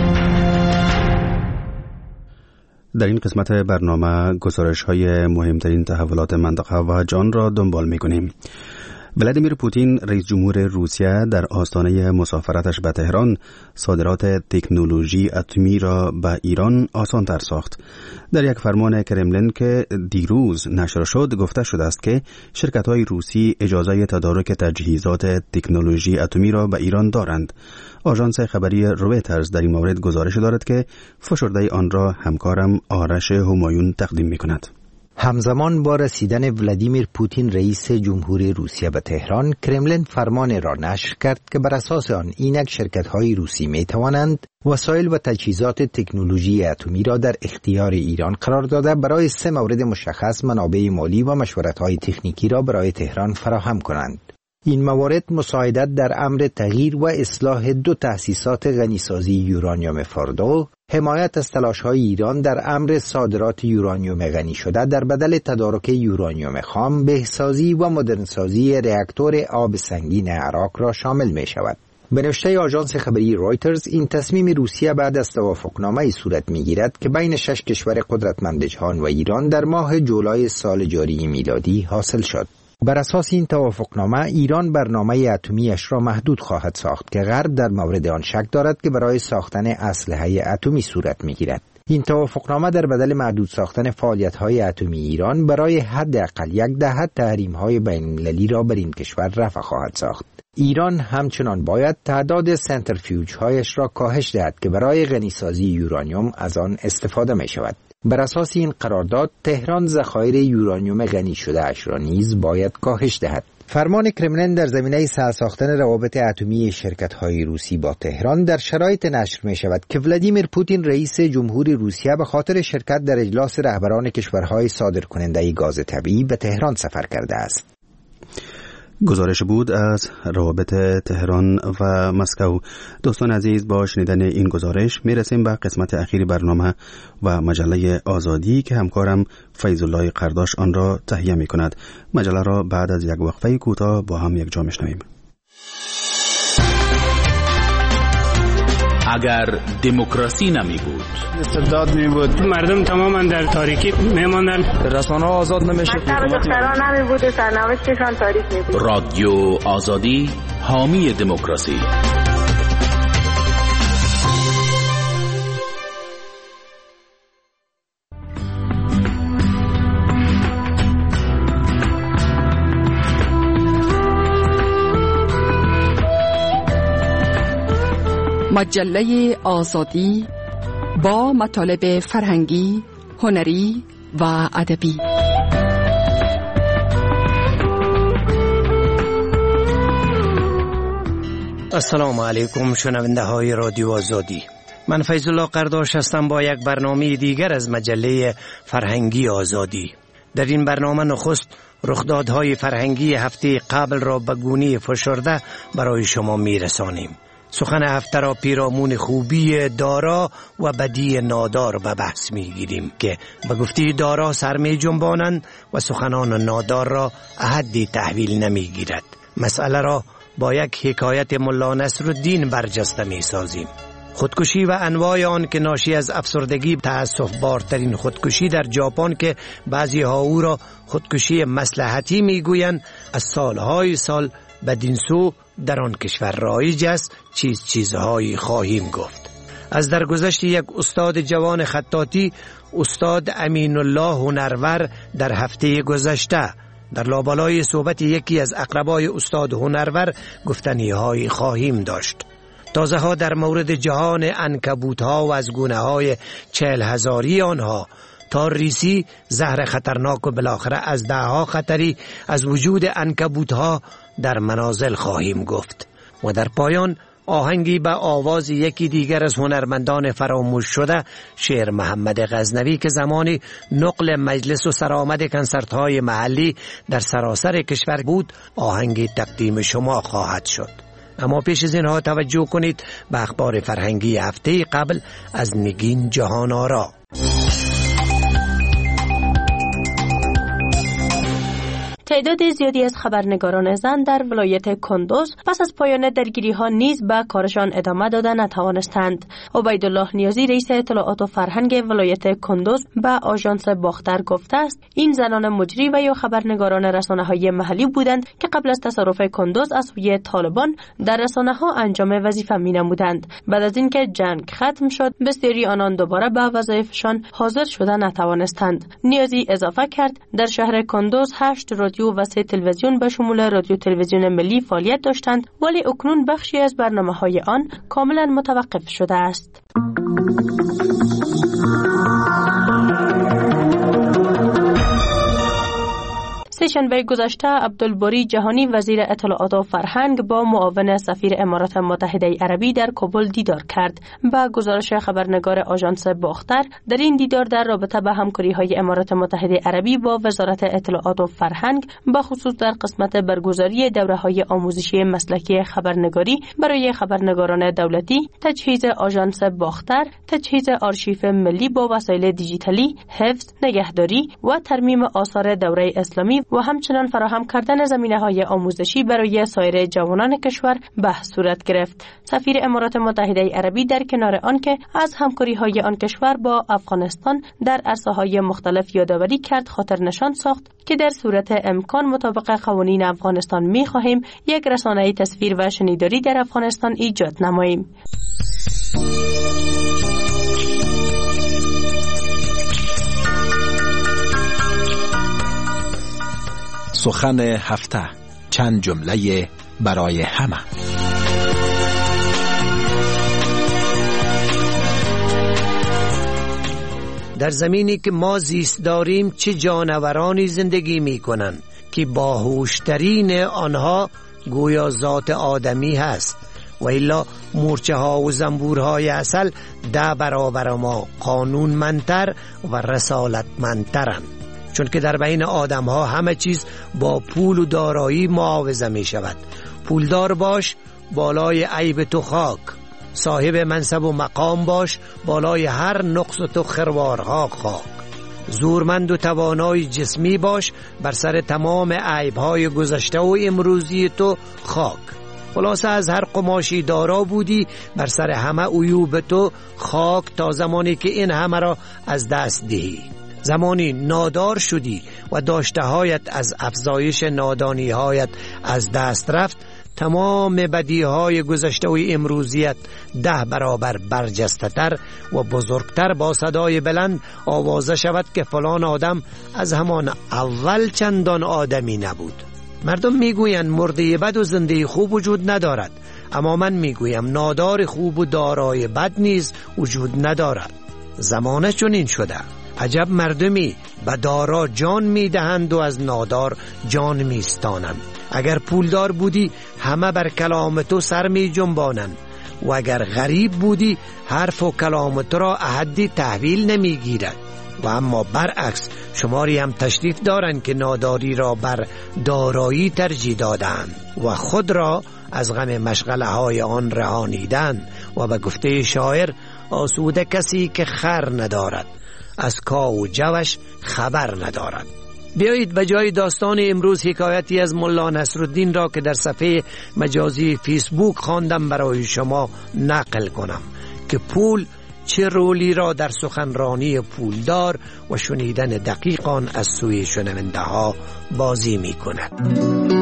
در این قسمت برنامه گزارش‌های مهمترین تحولات منطقه و جهان را دنبال می‌کنیم. ولادیمیر پوتین رئیس جمهور روسیه در آستانه مسافرتش به تهران صادرات تکنولوژی اتمی را به ایران آسان‌تر ساخت. در یک فرمان کرملین که دیروز نشر شد گفته شده است که شرکت‌های روسی اجازه تدارک تجهیزات تکنولوژی اتمی را به ایران دارند. آژانس خبری رویترز در این مورد گزارش دارد که فشرده آن را همکارم آرش همایون تقدیم می‌کند. همزمان با رسیدن ولادیمیر پوتین رئیس جمهوری روسیه به تهران، کرملین فرمان را نشر کرد که بر اساس آن اینک شرکت‌های روسی می‌توانند وسایل و تجهیزات تکنولوژی اتمی را در اختیار ایران قرار داده برای 3 مورد مشخص منابع مالی و مشورت‌های تکنیکی را برای تهران فراهم کنند. این موارد مساعدت در امر تغییر و اصلاح 2 تأسیسات غنیسازی یورانیوم فاردو، حمایت از تلاش‌های ایران در امر صادرات یورانیوم غنی شده در بدل تدارک یورانیوم خام، بهسازی و مدرنسازی راکتور آب سنگین عراق را شامل می شود. به نوشته آژانس خبری رویترز، این تصمیم روسیه بعد از توافقنامه‌ای صورت می‌گیرد که بین 6 کشور قدرتمند جهان و ایران در ماه جولای سال جاری میلادی حاصل شد. بر اساس این توافقنامه، ایران برنامه اتمیش را محدود خواهد ساخت که غرب در مورد آن شک دارد که برای ساختن اسلحه اتمی صورت می‌گیرد. این توافقنامه در بدل محدود ساختن فعالیت‌های اتمی ایران برای حداقل 1 دهه تحریم‌های بین‌المللی را بر این کشور رفع خواهد ساخت. ایران همچنان باید تعداد سنتریفیوژهایش را کاهش دهد که برای غنیسازی یورانیوم از آن استفاده می‌شود. بر اساس این قرارداد، تهران ذخایر یورانیوم غنی شده اش را نیز باید کاهش دهد. فرمان کرملین در زمینه ساختن روابط اتمی شرکت‌های روسی با تهران در شرایط نشر می شود که ولادیمیر پوتین رئیس جمهوری روسیه به خاطر شرکت در اجلاس رهبران کشورهای صادرکننده گاز طبیعی به تهران سفر کرده است. گزارش بود از روابط تهران و مسکو. دوستان عزیز، با شنیدن این گزارش میرسیم به قسمت اخیر برنامه و مجله آزادی که همکارم فیض الله قرداش آن را تهیه می کند. مجله را بعد از یک وقفه کوتاه با هم یک جا میشنویم. اگر دموکراسی نمی بود، استبداد می بود، مردم تماما در تاریکی میماندن، رسانه‌ها آزاد نمیشد، دختران نمی بود، سرنوشتشان تاریک می بود. رادیو آزادی حامی دموکراسی. مجله آزادی با مطالب فرهنگی، هنری و ادبی. السلام علیکم شنونده های رادیو آزادی. من فیض الله قرداش هستم با یک برنامه دیگر از مجله فرهنگی آزادی. در این برنامه نخست رخدادهای فرهنگی هفته قبل را به گونه فشرده برای شما میرسانیم. سخن هفته را پیرامون خوبی دارا و بدی نادار به بحث میگیریم که به گفته دارا سر می جنبانند و سخنان نادار را احدی تحویل نمیگیرد. مسئله را با یک حکایت ملا نصرالدین برجسته می سازیم. خودکشی و انواع آن که ناشی از افسردگی، تأسف بارترین خودکشی در ژاپن که بعضی ها او را خودکشی مصلحتی میگویند، از سالهای سال بدین سو در آن کشور رایج است. چیزهایی خواهیم گفت. از درگذشت یک استاد جوان خطاطی، استاد امین الله هنرور، در هفته گذشته در لابلای صحبت یکی از اقربای استاد هنرور گفتنی‌هایی خواهیم داشت. تازه ها در مورد جهان عنکبوت ها و از گونه های 40,000 آنها تا ریسی، زهر خطرناک و بالاخره از دهها خطری از وجود عنکبوت ها در منازل خواهیم گفت. و در پایان آهنگی به آواز یکی دیگر از هنرمندان فراموش شده، شعر محمد غزنوی که زمانی نقل مجلس و سرآمد کنسرت های محلی در سراسر کشور بود، آهنگی تقدیم شما خواهد شد. اما پیش از اینها توجه کنید به اخبار فرهنگی هفته قبل از نگین جهان آرا. تعداد زیادی از خبرنگاران زن در ولایت کندوز پس از پایان درگیری‌ها نیز به کارشان ادامه داده نتوانستند. عبیدالله نیازی رئیس اطلاعات و فرهنگ ولایت کندوز به آژانس باختر گفته است این زنان مجری و یا خبرنگاران رسانه‌های محلی بودند که قبل از تصرف کندوز از سوی طالبان در رسانه‌ها انجام وظیفه می‌نمودند. بعد از اینکه جنگ ختم شد، بسیاری آنان دوباره به وظایفشان حاضر شده نتوانستند. نیازی اضافه کرد در شهر کندوز 8 رادیو و 3 تلویزیون به شمول رادیو تلویزیون ملی فعالیت داشتند، ولی اکنون بخشی از برنامه‌های آن کاملا متوقف شده است. سه شنبه گذشته عبدالباری جهانی وزیر اطلاعات و فرهنگ با معاون سفیر امارات متحده عربی در کابل دیدار کرد. با گزارش خبرنگار آژانس باختر، در این دیدار در رابطه با همکاری‌های امارات متحده عربی با وزارت اطلاعات و فرهنگ به خصوص در قسمت برگزاری دوره‌های آموزشی مسلکی خبرنگاری برای خبرنگاران دولتی، تجهیز آژانس باختر، تجهیز آرشیو ملی با وسایل دیجیتالی، حفظ، نگهداری و ترمیم آثار دوره اسلامی و همچنان فراهم کردن زمینه‌های آموزشی برای سایر جوانان کشور بحث صورت گرفت. سفیر امارات متحده عربی در کنار آنکه از همکاری‌های آن کشور با افغانستان در عرصه‌های مختلف یادآوری کرد، خاطر نشان ساخت که در صورت امکان مطابق قوانین افغانستان می‌خواهیم یک رسانه تصویر و شنیداری در افغانستان ایجاد نماییم. سخن هفته، چند جمله برای همه. در زمینی که ما زیست داریم چه جانورانی زندگی می کنند که باهوشترین آنها گویا ذات آدمی هست، و الا مورچه ها و زنبورهای عسل 10 برابر ما قانونمندتر و رسالتمندترند، چون که در بین آدم ها همه چیز با پول و دارایی معاوضه می شود. پولدار باش، بالای عیب تو خاک. صاحب منصب و مقام باش، بالای هر نقص تو خروارها خاک. زورمند و توانای جسمی باش، بر سر تمام عیبهای گذشته و امروزی تو خاک. خلاصه از هر قماشی دارا بودی، بر سر همه عیوب تو خاک، تا زمانی که این همه را از دست دهی. زمانی نادار شدی و داشتهایت از افزایش نادانیهایت از دست رفت، تمام بدیهای گذشته و امروزیت 10 برابر برجسته‌تر و بزرگتر با صدای بلند آوازه شود که فلان آدم از همان اول چندان آدمی نبود. مردم میگویند مرده بد و زنده خوب وجود ندارد، اما من میگویم نادار خوب و دارای بد نیز وجود ندارد. زمانه چنین شده. عجب مردمی به دارا جان میدهند و از نادار جان میستانند. اگر پولدار بودی همه بر کلام تو سر می جنبانند، و اگر غریب بودی حرف و کلام تو را احدی تحویل نمی گیرد. و اما برعکس شماری هم تشریف دارند که ناداری را بر دارایی ترجیح دادند و خود را از غم مشغله های آن رهانیدند. و به گفته شاعر آسوده کسی که خر ندارد، از کا و جوش خبر ندارد. بیایید به جای داستان امروز حکایتی از ملا نصرالدین را که در صفحه مجازی فیسبوک خواندم برای شما نقل کنم که پول چه رولی را در سخنرانی پولدار و شنیدن دقیق آن از سوی شنونده ها بازی می کند.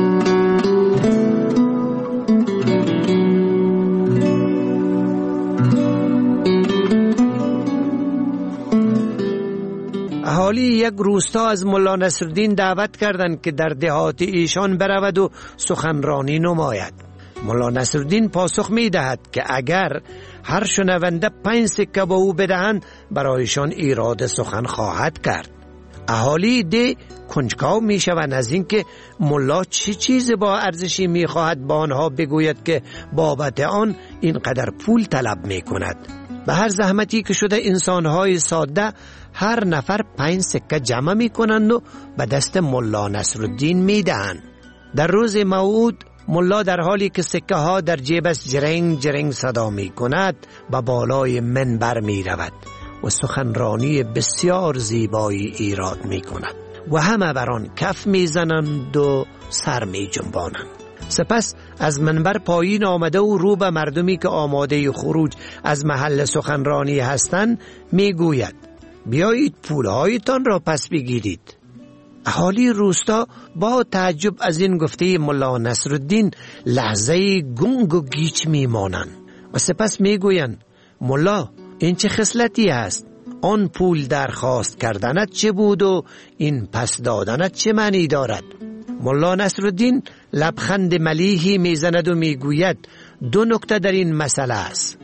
اهالی یک روستا از ملا نصرالدین دعوت کردند که در دهات ایشان برود و سخنرانی نماید. ملا نصرالدین پاسخ می دهد که اگر هر شنونده 5 سکه به او بدهند برایشان ایراد سخن خواهد کرد. اهالی ده کنجکاو می شوند از این که ملا چه چیز با ارزشی می خواهد با آنها بگوید که بابت آن اینقدر پول طلب می کند. به هر زحمتی که شده انسانهای ساده هر نفر 5 سکه جمع می کنند و به دست ملا نصرالدین می دهند. در روز موعود ملا در حالی که سکه ها در جیبش جرنگ جرنگ صدا می کند به بالای منبر می رود و سخنرانی بسیار زیبایی ایراد می کند و همه بران کف می زنند و سر می جنبانند. سپس از منبر پایین آمده و رو به مردمی که آماده خروج از محل سخنرانی هستند می گوید بیایید پولهایتان را پس بگیرید. اهالی روستا با تعجب از این گفته ملا نصرالدین لحظه گنگ و گیج می مانند و سپس می گویند ملا این چه خصلتی است؟ آن پول درخواست کردنت چه بود و این پس دادنت چه معنی دارد؟ ملا نصرالدین لبخند ملیحی میزند و میگوید 2 نکته در این مسئله است.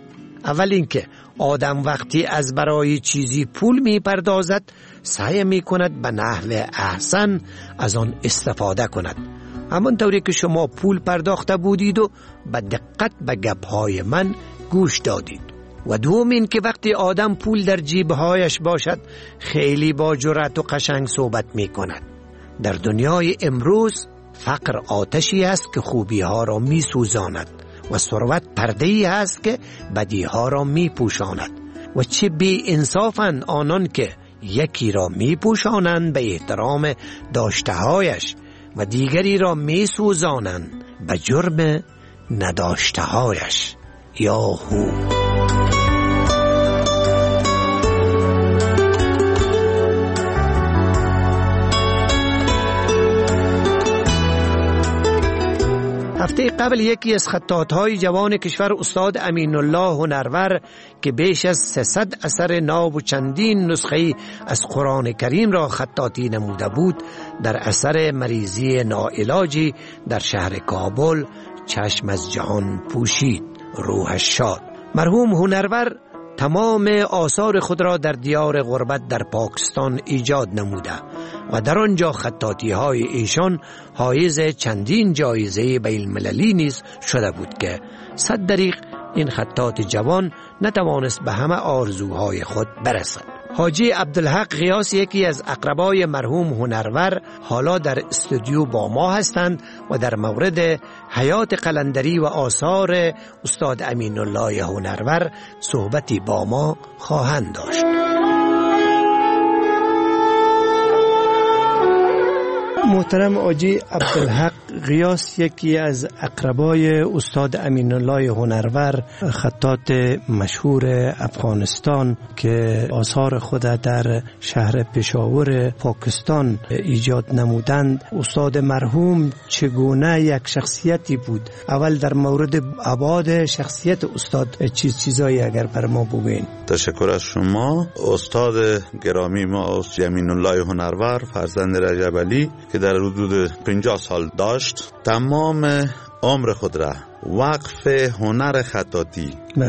اول اینکه آدم وقتی از برای چیزی پول می پردازد سعی می کند به نحو احسن از آن استفاده کند، همانطوری که شما پول پرداخته بودید و به دقت به گپهای من گوش دادید. و دوم این که وقتی آدم پول در جیبهایش باشد خیلی با جرأت و قشنگ صحبت می کند. در دنیای امروز فقر آتشی است که خوبی ها را می سوزاند و ثروت پرده‌ای است که بدی ها را می پوشاند. و چه بی انصافند آنان که یکی را می پوشانند به احترام داشتهایش و دیگری را می سوزانند به جرم نداشتهایش. یاهو. هفته قبل یکی از خطاط‌های جوان کشور استاد امین الله هنرور که بیش از 300 اثر ناب و چندین نسخه از قرآن کریم را خطاطی نموده بود، در اثر مریضی ناعلاجی در شهر کابل چشم از جهان پوشید. روحش شاد. مرحوم هنرور تمام آثار خود را در دیار غربت در پاکستان ایجاد نموده و در آنجا خطاطی های ایشان حایز چندین جایزه بین المللی نیز شده بود که 100 دریغ این خطاط جوان نتوانست به همه آرزوهای خود برسد. حاجی عبدالحق غیاس یکی از اقربای مرحوم هنرور حالا در استودیو با ما هستند و در مورد حیات قلندری و آثار استاد امین الله هنرور صحبتی با ما خواهند داشت. محترم حاجی عبدالحق غیاس یکی از اقربای استاد امین الله هنرور، خطاط مشهور افغانستان که آثار خود در شهر پشاور پاکستان ایجاد نمودند، استاد مرحوم چگونه یک شخصیتی بود؟ اول در مورد ابعاد شخصیت استاد چیزایی اگر بر ما بگوین. تشکر از شما. استاد گرامی ما امین الله هنرور فرزند رجب علی که در حدود 50 سال داشت، تمام عمر خود را وقف هنر خطاطی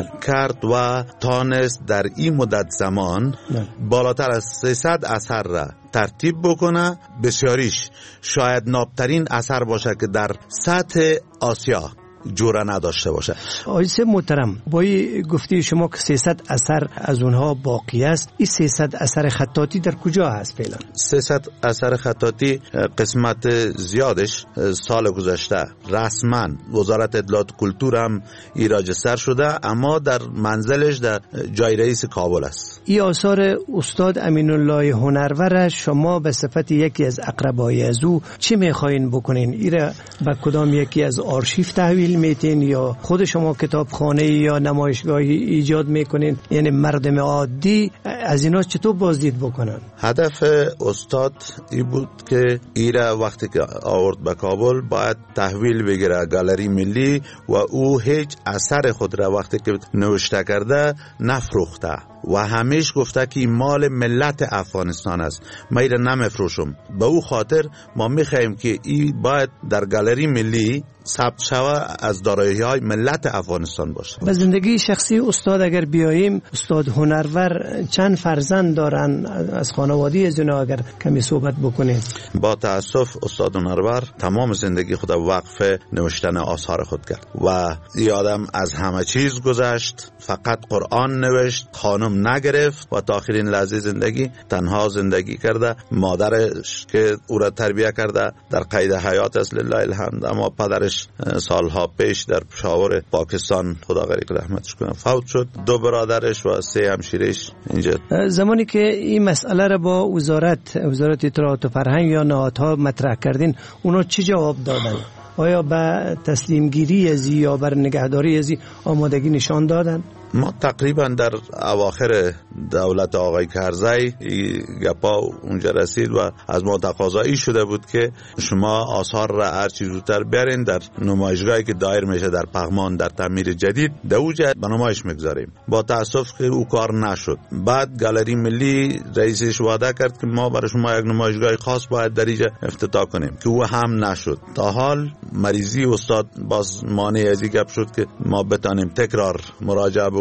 کرد و تانست در این مدت زمان بالاتر از 300 اثر را ترتیب بکنه. بسیاریش شاید نابترین اثر باشه که در سطح آسیا جوره نداشته باشه. آیسه محترم، با گفتی شما که 300 اثر از اونها باقی است، این 300 اثر خطاطی در کجا هست فعلا؟ 300 اثر خطاطی قسمت زیادش سال گذشته رسما وزارت اطلاعات و کلتور هم ایراجستر شده، اما در منزلش در جای رئیس کابل است. این آثار استاد امین الله هنرور شما به صفت یکی از اقربای از او چی میخواین بکنین؟ ایره به کدام یکی از آرشیو تحویل میتین یا خود شما کتابخانه یا نمایشگاهی ایجاد میکنین؟ یعنی مردم عادی از اینا چطور بازدید بکنن؟ هدف استاد این بود که ایره وقتی که آورد به کابل باید تحویل بگیره گالری ملی و او هیچ اثر خود را وقتی که نوشته کرده نفروخته و همیش گفته که مال ملت افغانستان است، ما ایره نمیفروشم. به او خاطر ما میخواهیم که این باید در گالری ملی ثبت شوه، از دارایی های ملت افغانستان باشه. به زندگی شخصی استاد اگر بیاییم، استاد هنرور چند فرزند دارن؟ از خانواده از اونا اگر کمی صحبت بکنیم. با تاسف استاد هنرور تمام زندگی خود وقف نوشتن آثار خود کرد و این آدم از همه چیز گذشت، فقط قرآن نوشت، خانم نگرفت و تا آخرین لحظه زندگی تنها زندگی کرده. مادرش که او را تربیه کرده در قید حیات است لله الحمد، اما پدرش سالها پیش در پشاور پاکستان خدا غریق رحمتش کنه فوت شد. 2 برادرش و 3 همشیرش اینجا. زمانی که این مسئله را با وزارت اطلاعات و فرهنگ یا نهادها مطرح کردین، اونا چه جواب دادن؟ آیا به تسلیم گیری ازی یا بر نگهداری ازی آمادگی نشان دادن؟ ما تقریبا در اواخر دولت آقای کرزی گپا اونجا رسید و از ما تقاضایی شده بود که شما آثار را هر چیز زودتر بیارین در نمایشگاهی که دایر میشه در پغمان در تعمیر جدید دوجه به نمایش میگذاریم. با تاسف که او کار نشد. بعد گالری ملی رئیسش وعده کرد که ما برای شما یک نمایشگاه خاص باید در اینجا افتتاح کنیم که او هم نشد. تا حال مریضی استاد باز مانع ازی گپ شد که ما بتانیم تکرار مراجعه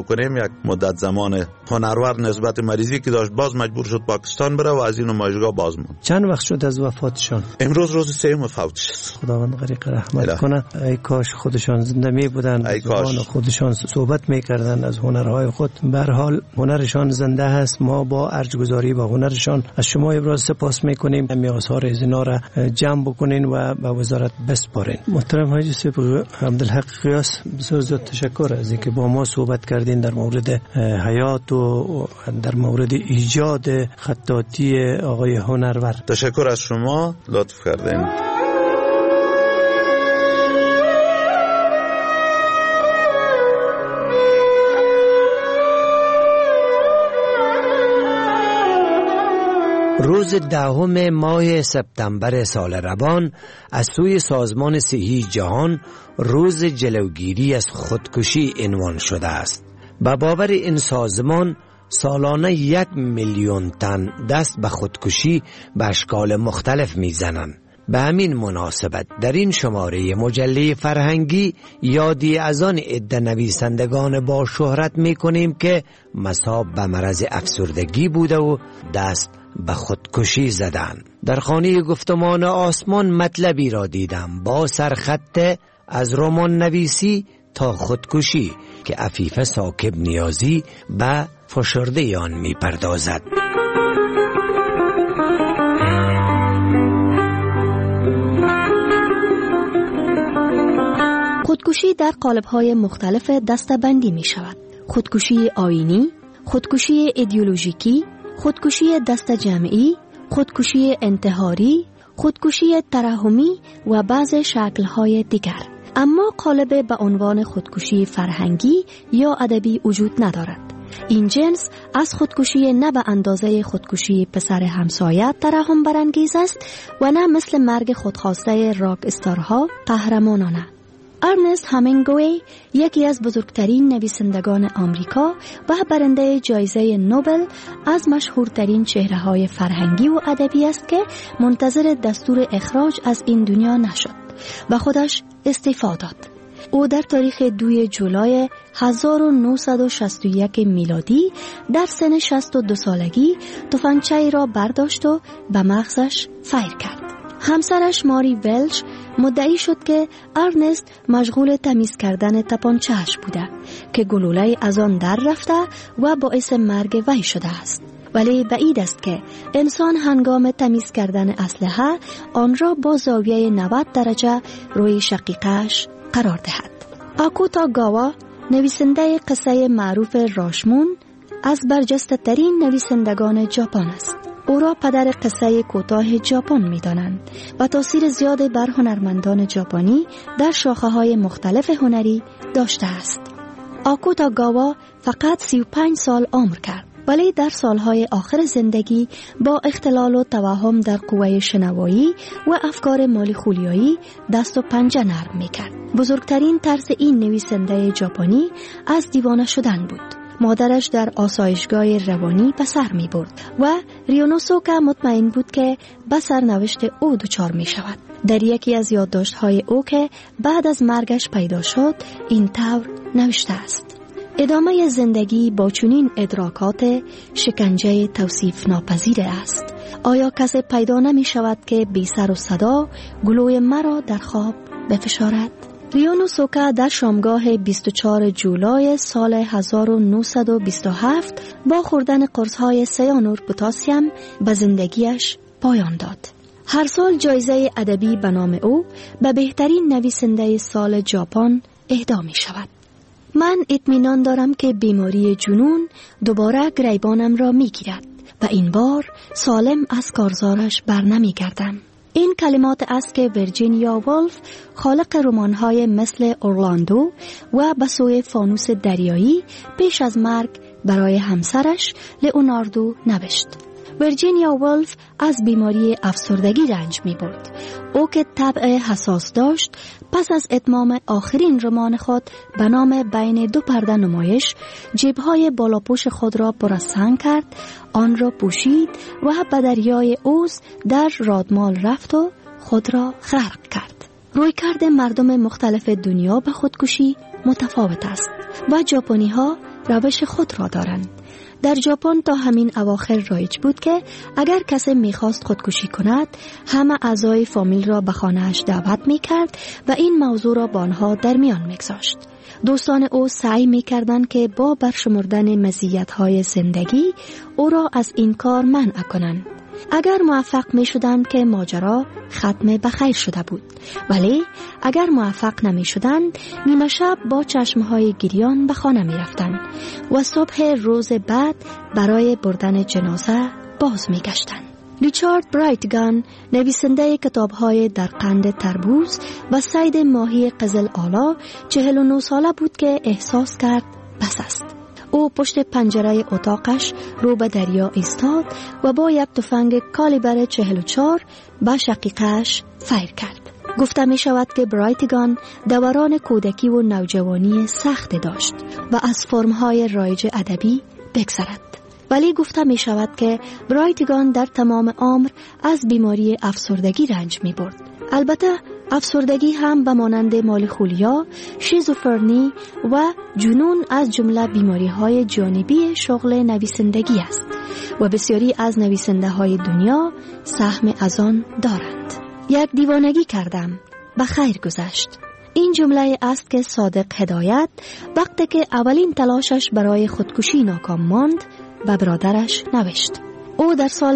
بکنیم. یک مدت زمان هنرور نسبت مریضی که داشت باز مجبور شد پاکستان بره و از این نمایشگاه باز موند. چند وقت شد از وفاتشان؟ امروز روز سوم فوتش است. خداوند غریق رحمت کنه. ای کاش خودشان زنده می بودن، ای کاش خودشان صحبت میکردن از هنرهای خود. به هر حال هنرشان زنده هست. ما با ارجگذاری و هنرشان از شما ابراز سپاس میکنیم. می آثار از اینا را جمع بکنین و به وزارت بسپارین. محترم حاجی صاحب عبدالحق قیاس، بسیار تشکر از اینکه با ما صحبت کردین در مورد حیات و در مورد ایجاد خطاطی آقای هنرور. تشکر از شما، لطف کردین. روز 10 ماه سپتامبر سال روان از سوی سازمان صحی جهان روز جلوگیری از خودکشی عنوان شده است. به باور این سازمان سالانه 1 میلیون تن دست به خودکشی به اشکال مختلف میزنند. به همین مناسبت در این شماره مجله فرهنگی یادی از آن عده نویسندگان با شهرت میکنیم که مصاب به مرض افسردگی بوده و دست به خودکشی زدن. در خانه گفتمان آسمان مطلبی را دیدم با سرخط از رمان نویسی تا خودکشی که عفیفه ثاقب نیازی به فشرده آن می پردازد. خودکشی در قالب‌های مختلف دسته‌بندی می شود. خودکشی آیینی، خودکشی ایدئولوژیکی، خودکشی دست جمعی، خودکشی انتحاری، خودکشی ترحمی و بعض شکل‌های دیگر. اما قالب به عنوان خودکشی فرهنگی یا ادبی وجود ندارد. این جنس از خودکشی نه به اندازه خودکشی پسر همسایه ترحم برانگیز است و نه مثل مرگ خودخواسته راک استارها قهرمانانه. ارنست همینگوی یکی از بزرگترین نویسندگان آمریکا و برنده جایزه نوبل از مشهورترین چهره‌های فرهنگی و ادبی است که منتظر دستور اخراج از این دنیا نشد و خودش استعفا داد. او در تاریخ 2 جولای 1961 میلادی در سن 62 سالگی تفنگچه‌ای را برداشت و به مغزش فیر کرد. همسرش ماری ولچ مدعی شد که ارنست مشغول تمیز کردن تپانچه‌اش بوده که گلوله از آن در رفته و باعث مرگ وی شده است. ولی بعید است که انسان هنگام تمیز کردن اسلحه آن را با زاویه 90 درجه روی شقیقه‌اش قرار دهد. آکوتاگاوا نویسنده قصه معروف راشمون از برجسته ترین نویسندگان ژاپن است. او را پدر قصه کوتاه ژاپن می‌دانند و تاثیر زیاد بر هنرمندان ژاپنی در شاخه‌های مختلف هنری داشته است. آکوتاگاوا فقط 35 سال عمر کرد، ولی در سالهای آخر زندگی با اختلال و توهم در قوه شنوایی و افکار مالیخولیایی دست و پنجه نرم می‌کرد. بزرگترین ترس این نویسنده ژاپنی از دیوانه شدن بود. مادرش در آسایشگاه روانی به سر می برد و ریونوسوکا مطمئن بود که به سرنوشت او دچار می شود. در یکی از یادداشت‌های او که بعد از مرگش پیدا شد این طور نوشته است: ادامه زندگی با چنین ادراکات شکنجه توصیف ناپذیر است. آیا کسی پیدا نمی شود که بی سر و صدا گلوی مرا در خواب بفشارد؟ ریونوسوکا در شامگاه 24 جولای سال 1927 با خوردن قرص‌های سیانور پتاسیم به زندگیش پایان داد. هر سال جایزه ادبی به نام او به بهترین نویسنده سال ژاپن اهدا می شود. من اطمینان دارم که بیماری جنون دوباره گریبانم را می گیرد و این بار سالم از کارزارش بر نمی گردم. این کلمات است که ویرجینیا وولف خالق رمان‌های مثل اورلاندو و به سوی فانوس دریایی پیش از مرگ برای همسرش لئوناردو نوشت. ویرجینیا وولف از بیماری افسردگی رنج می برد. او که طبع حساس داشت پس از اتمام آخرین رمان خود به نام بین دو پرده نمایش جیب‌های بالاپوش خود را پر از سنگ کرد، آن را پوشید و به دریای اوز در رادمال رفت و خود را غرق کرد. رویکرد مردم مختلف دنیا به خودکشی متفاوت است و ژاپنی‌ها روش خود را دارند. در ژاپن تا همین اواخر رایج بود که اگر کسی میخواست خودکشی کند، همه اعضای فامیل را به خانه‌اش دعوت میکرد و این موضوع را با آنها در میان میگذاشت. دوستان او سعی میکردند که با برشمردن مزیت‌های زندگی او را از این کار منع کنند. اگر موفق می شدند که ماجرا ختم بخیر شده بود، ولی اگر موفق نمی شدند نیمه شب با چشمهای گریان به خانه می رفتند و صبح روز بعد برای بردن جنازه باز می گشتند. ریچارد برایتگان، نویسنده کتاب‌های در قند تربوز و صید ماهی قزل آلا، 49 ساله بود که احساس کرد بس است. او پشت پنجره اتاقش رو به دریا ایستاد و با یک تفنگ کالیبر 44 به شقیقه‌اش فیر کرد. گفته می شود که برایتگان دوران کودکی و نوجوانی سخت داشت و از فرم‌های رایج ادبی بگذرد. ولی گفته می شود که برایتگان در تمام عمر از بیماری افسردگی رنج می برد. البته افسردگی هم به مانند مالخولیا، شیزوفرنی و جنون از جمله بیماری‌های جانبی شغل نویسندگی است و بسیاری از نویسنده‌های دنیا سهم از آن دارند. یک دیوانگی کردم، به خیر گذشت. این جمله است که صادق هدایت وقتی که اولین تلاشش برای خودکشی ناکام ماند و برادرش نوشت. او در سال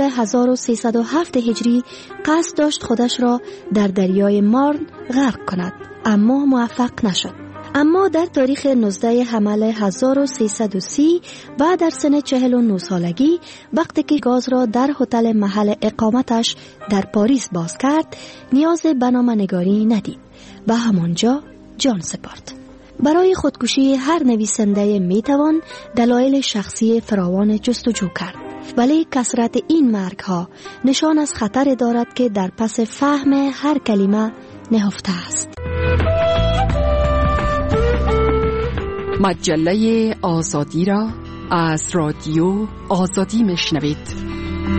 1307 هجری قصد داشت خودش را در دریای مارن غرق کند، اما موفق نشد. اما در تاریخ 19 حمل 1330 و در سن 49 سالگی وقتی که گاز را در هتل محل اقامتش در پاریس باز کرد، نیاز به نامه‌نگاری ندید و همانجا جان سپرد. برای خودکشی هر نویسنده میتوان دلایل شخصی فراوان جستجو کرد، ولی کثرت این مرگ ها نشان از خطر دارد که در پس فهم هر کلمه نهفته است. مجله آزادی را از رادیو آزادی میشنوید.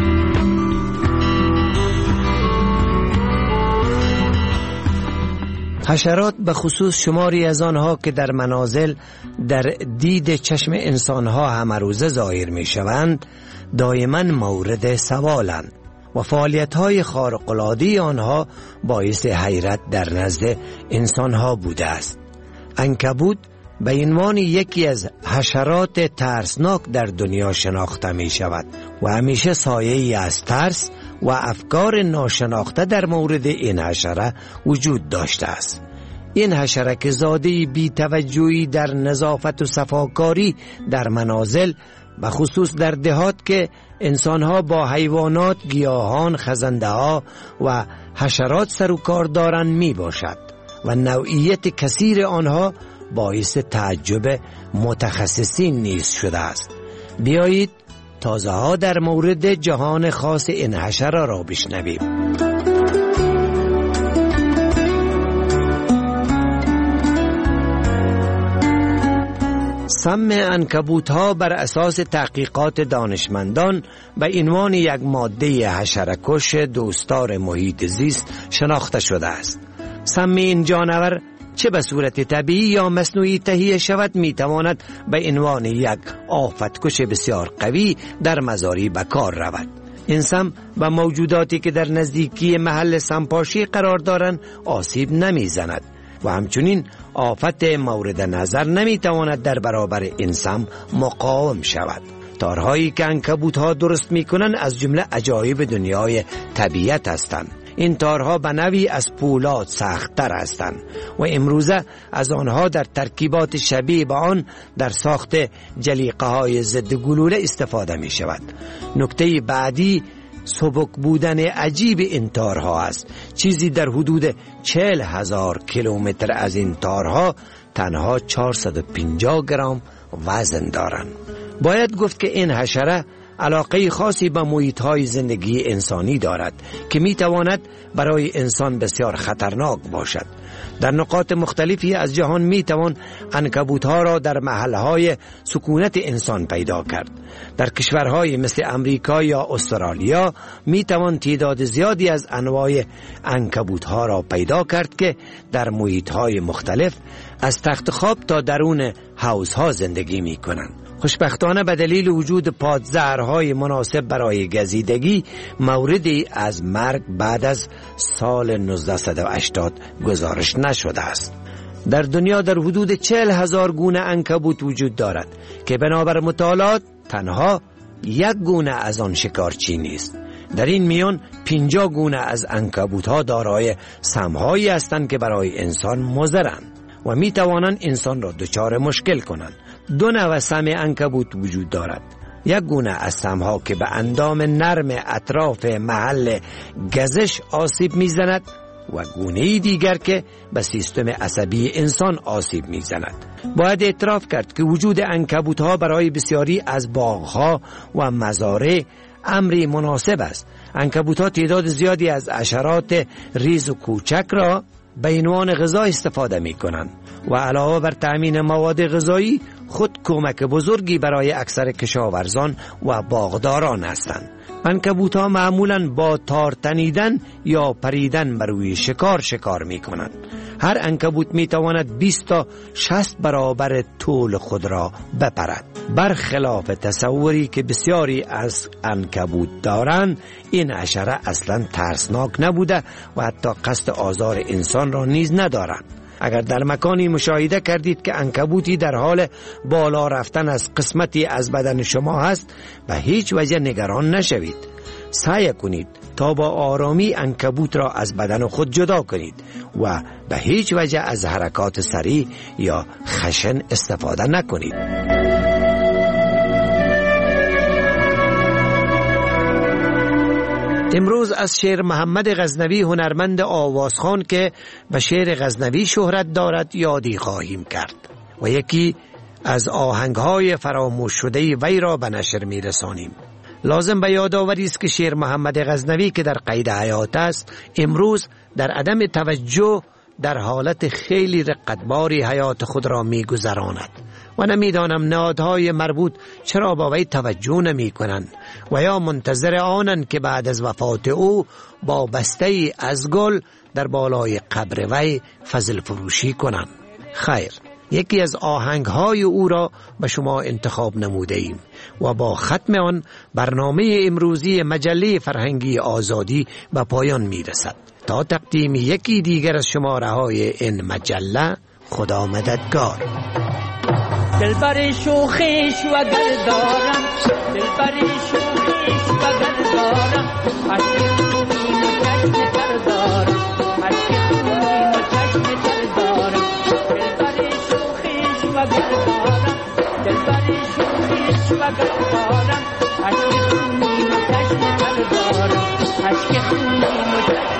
حشرات به خصوص شماری از آنها که در منازل در دید چشم انسانها همه روزه ظاهر می شوند دائما مورد سوالند و فعالیت‌های خارق‌العاده آنها باعث حیرت در نزد انسانها بوده است. عنکبوت به عنوان یکی از حشرات ترسناک در دنیا شناخته می شود و همیشه سایه‌ای از ترس و افکار ناشناخته در مورد این حشره وجود داشته است. این حشره زاده بی توجهی در نظافت و صفاکاری در منازل و خصوص در دهات که انسانها با حیوانات، گیاهان، خزنده و حشرات سر و کار دارند می باشد و نوعیت کثیر آنها باعث تعجب متخصصین نیز شده است. بیایید تازه ها در مورد جهان خاص این حشره را بشنویم. سم عنکبوت ها بر اساس تحقیقات دانشمندان به عنوان یک ماده حشره‌کش دوستدار محیط زیست شناخته شده است. سم این جانور چه به صورت طبیعی یا مصنوعی تهیه شود می تواند به عنوان یک آفتکش بسیار قوی در مزاری به کار رود. این سم به موجوداتی که در نزدیکی محل سمپاشی قرار دارند آسیب نمی زند و همچنین آفت مورد نظر نمی تواند در برابر این سم مقاوم شود. تارهایی که عنکبوت ها درست می کنند از جمله عجایب دنیای طبیعت هستند. این تارها به نوعی از پولاد سخت‌تر هستند و امروزه از آنها در ترکیبات شبیه به آن در ساخت جلیقه های ضد گلوله استفاده می شود. نکته بعدی سبک بودن عجیب این تارها است. چیزی در حدود 40,000 کیلومتر از این تارها تنها 450 گرم وزن دارند. باید گفت که این حشره علاقه خاصی به محیط‌های زندگی انسانی دارد که می‌تواند برای انسان بسیار خطرناک باشد. در نقاط مختلفی از جهان می‌توان عنکبوت‌ها را در محل‌های سکونت انسان پیدا کرد. در کشورهای مثل امریکا یا استرالیا می‌توان تعداد زیادی از انواع عنکبوت‌ها را پیدا کرد که در محیط‌های مختلف از تخت خواب تا درون حوض‌ها زندگی می‌کنند. خوشبختانه به دلیل وجود پادزهرهای مناسب برای گزیدگی موردی از مرگ بعد از سال 1980 گزارش نشده است. در دنیا در حدود 40,000 گونه عنکبوت وجود دارد که بنابر مطالعات تنها 1 گونه از آن شکارچی نیست. در این میان 50 گونه از عنکبوت‌ها دارای سم‌هایی هستند که برای انسان مضرند و می توانند انسان را دچار مشکل کنند. 2 نوع سم عنکبوت وجود دارد. 1 گونه از سم‌ها که به اندام نرم اطراف محل گزش آسیب می‌زند و گونه دیگر که به سیستم عصبی انسان آسیب می‌زند. باید اعتراف کرد که وجود عنکبوت‌ها برای بسیاری از باغ‌ها و مزارع امری مناسب است. عنکبوت‌ها تعداد زیادی از حشرات ریز و کوچک را به عنوان غذا استفاده می‌کنند و علاوه بر تأمین مواد غذایی خود کمک بزرگی برای اکثر کشاورزان و باغداران هستند. عنکبوت‌ها معمولاً با تار تنیدن یا پریدن بر روی شکار می‌کنند. هر عنکبوت می‌تواند 20 تا 60 برابر طول خود را بپرد. برخلاف تصوری که بسیاری از عنکبوت دارند، این حشره اصلاً ترسناک نبوده و حتی قصد آزار انسان را نیز ندارند. اگر در مکانی مشاهده کردید که عنکبوتی در حال بالا رفتن از قسمتی از بدن شما هست، به هیچ وجه نگران نشوید. سعی کنید تا با آرامی عنکبوت را از بدن خود جدا کنید و به هیچ وجه از حرکات سریع یا خشن استفاده نکنید. امروز از شعر محمد غزنوی هنرمند آوازخوان که به شعر غزنوی شهرت دارد یادی خواهیم کرد و یکی از آهنگهای فراموش شده وی را به نشر می رسانیم. لازم به یادآوری است که شعر محمد غزنوی که در قید حیات است امروز در عدم توجه در حالت خیلی رقتباری حیات خود را می گذراند و نمیدانم نهادهای مربوط چرا با وی توجه نمی کنند و یا منتظر آنند که بعد از وفات او با بسته از گل در بالای قبر وی فضل فروشی کنند. خیر، یکی از آهنگهای او را به شما انتخاب نموده ایم و با ختم آن برنامه امروزی مجله فرهنگی آزادی به پایان می رسد. تا تقدیم یکی دیگر از شماره های این مجله، خدا مددگار. دلبر شوخیش و گل دارم، دلبر شوخیش و گل دارم، عشق خونین و چشم تر دارم، عشق خونین و چشم تر دارم. دلبر شوخیش و گل دارم، دلبر شوخیش و گل دارم، عشق خونین و چشم تر دارم، عشق خونین و چشم تر دارم.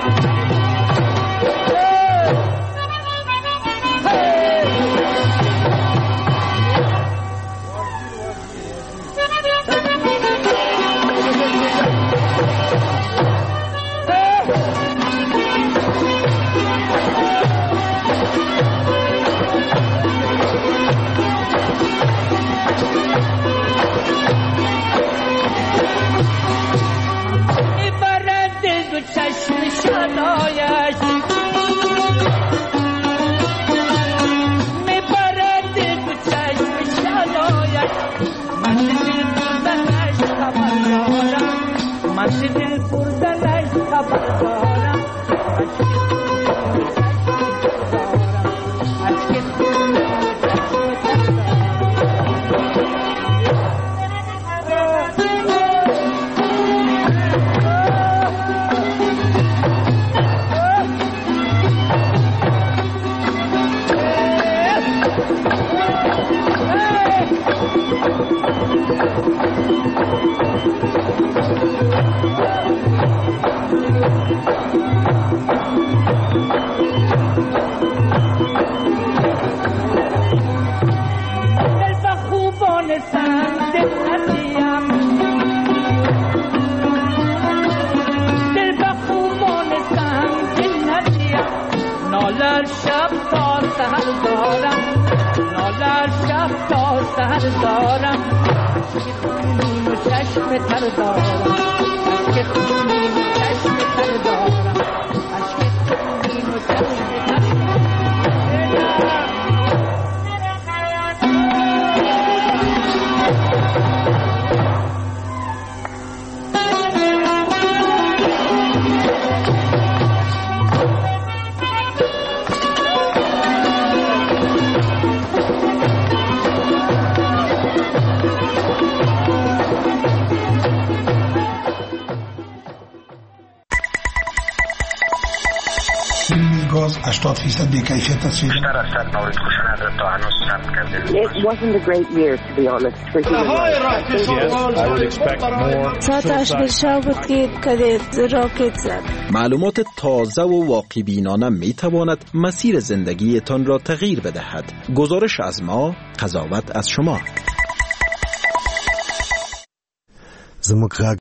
تر دارم اشک خونین و چشم تر دارم اشک خونین و چشم تر دارم اشک خونین و چشم تر دارم. گاز 80% بی‌کیفیت است. بیشتر از 100 مورد خشونت تا هنوز ثبت کرده. It wasn't a great year to be honest for human rights. Yes, I would expect more. ساعتش به شب بود که کدید راکت زد. معلومات تازه و واقع بینانه می تواند مسیر زندگیتان را تغییر بدهد. گزارش از ما، قضاوت از شما.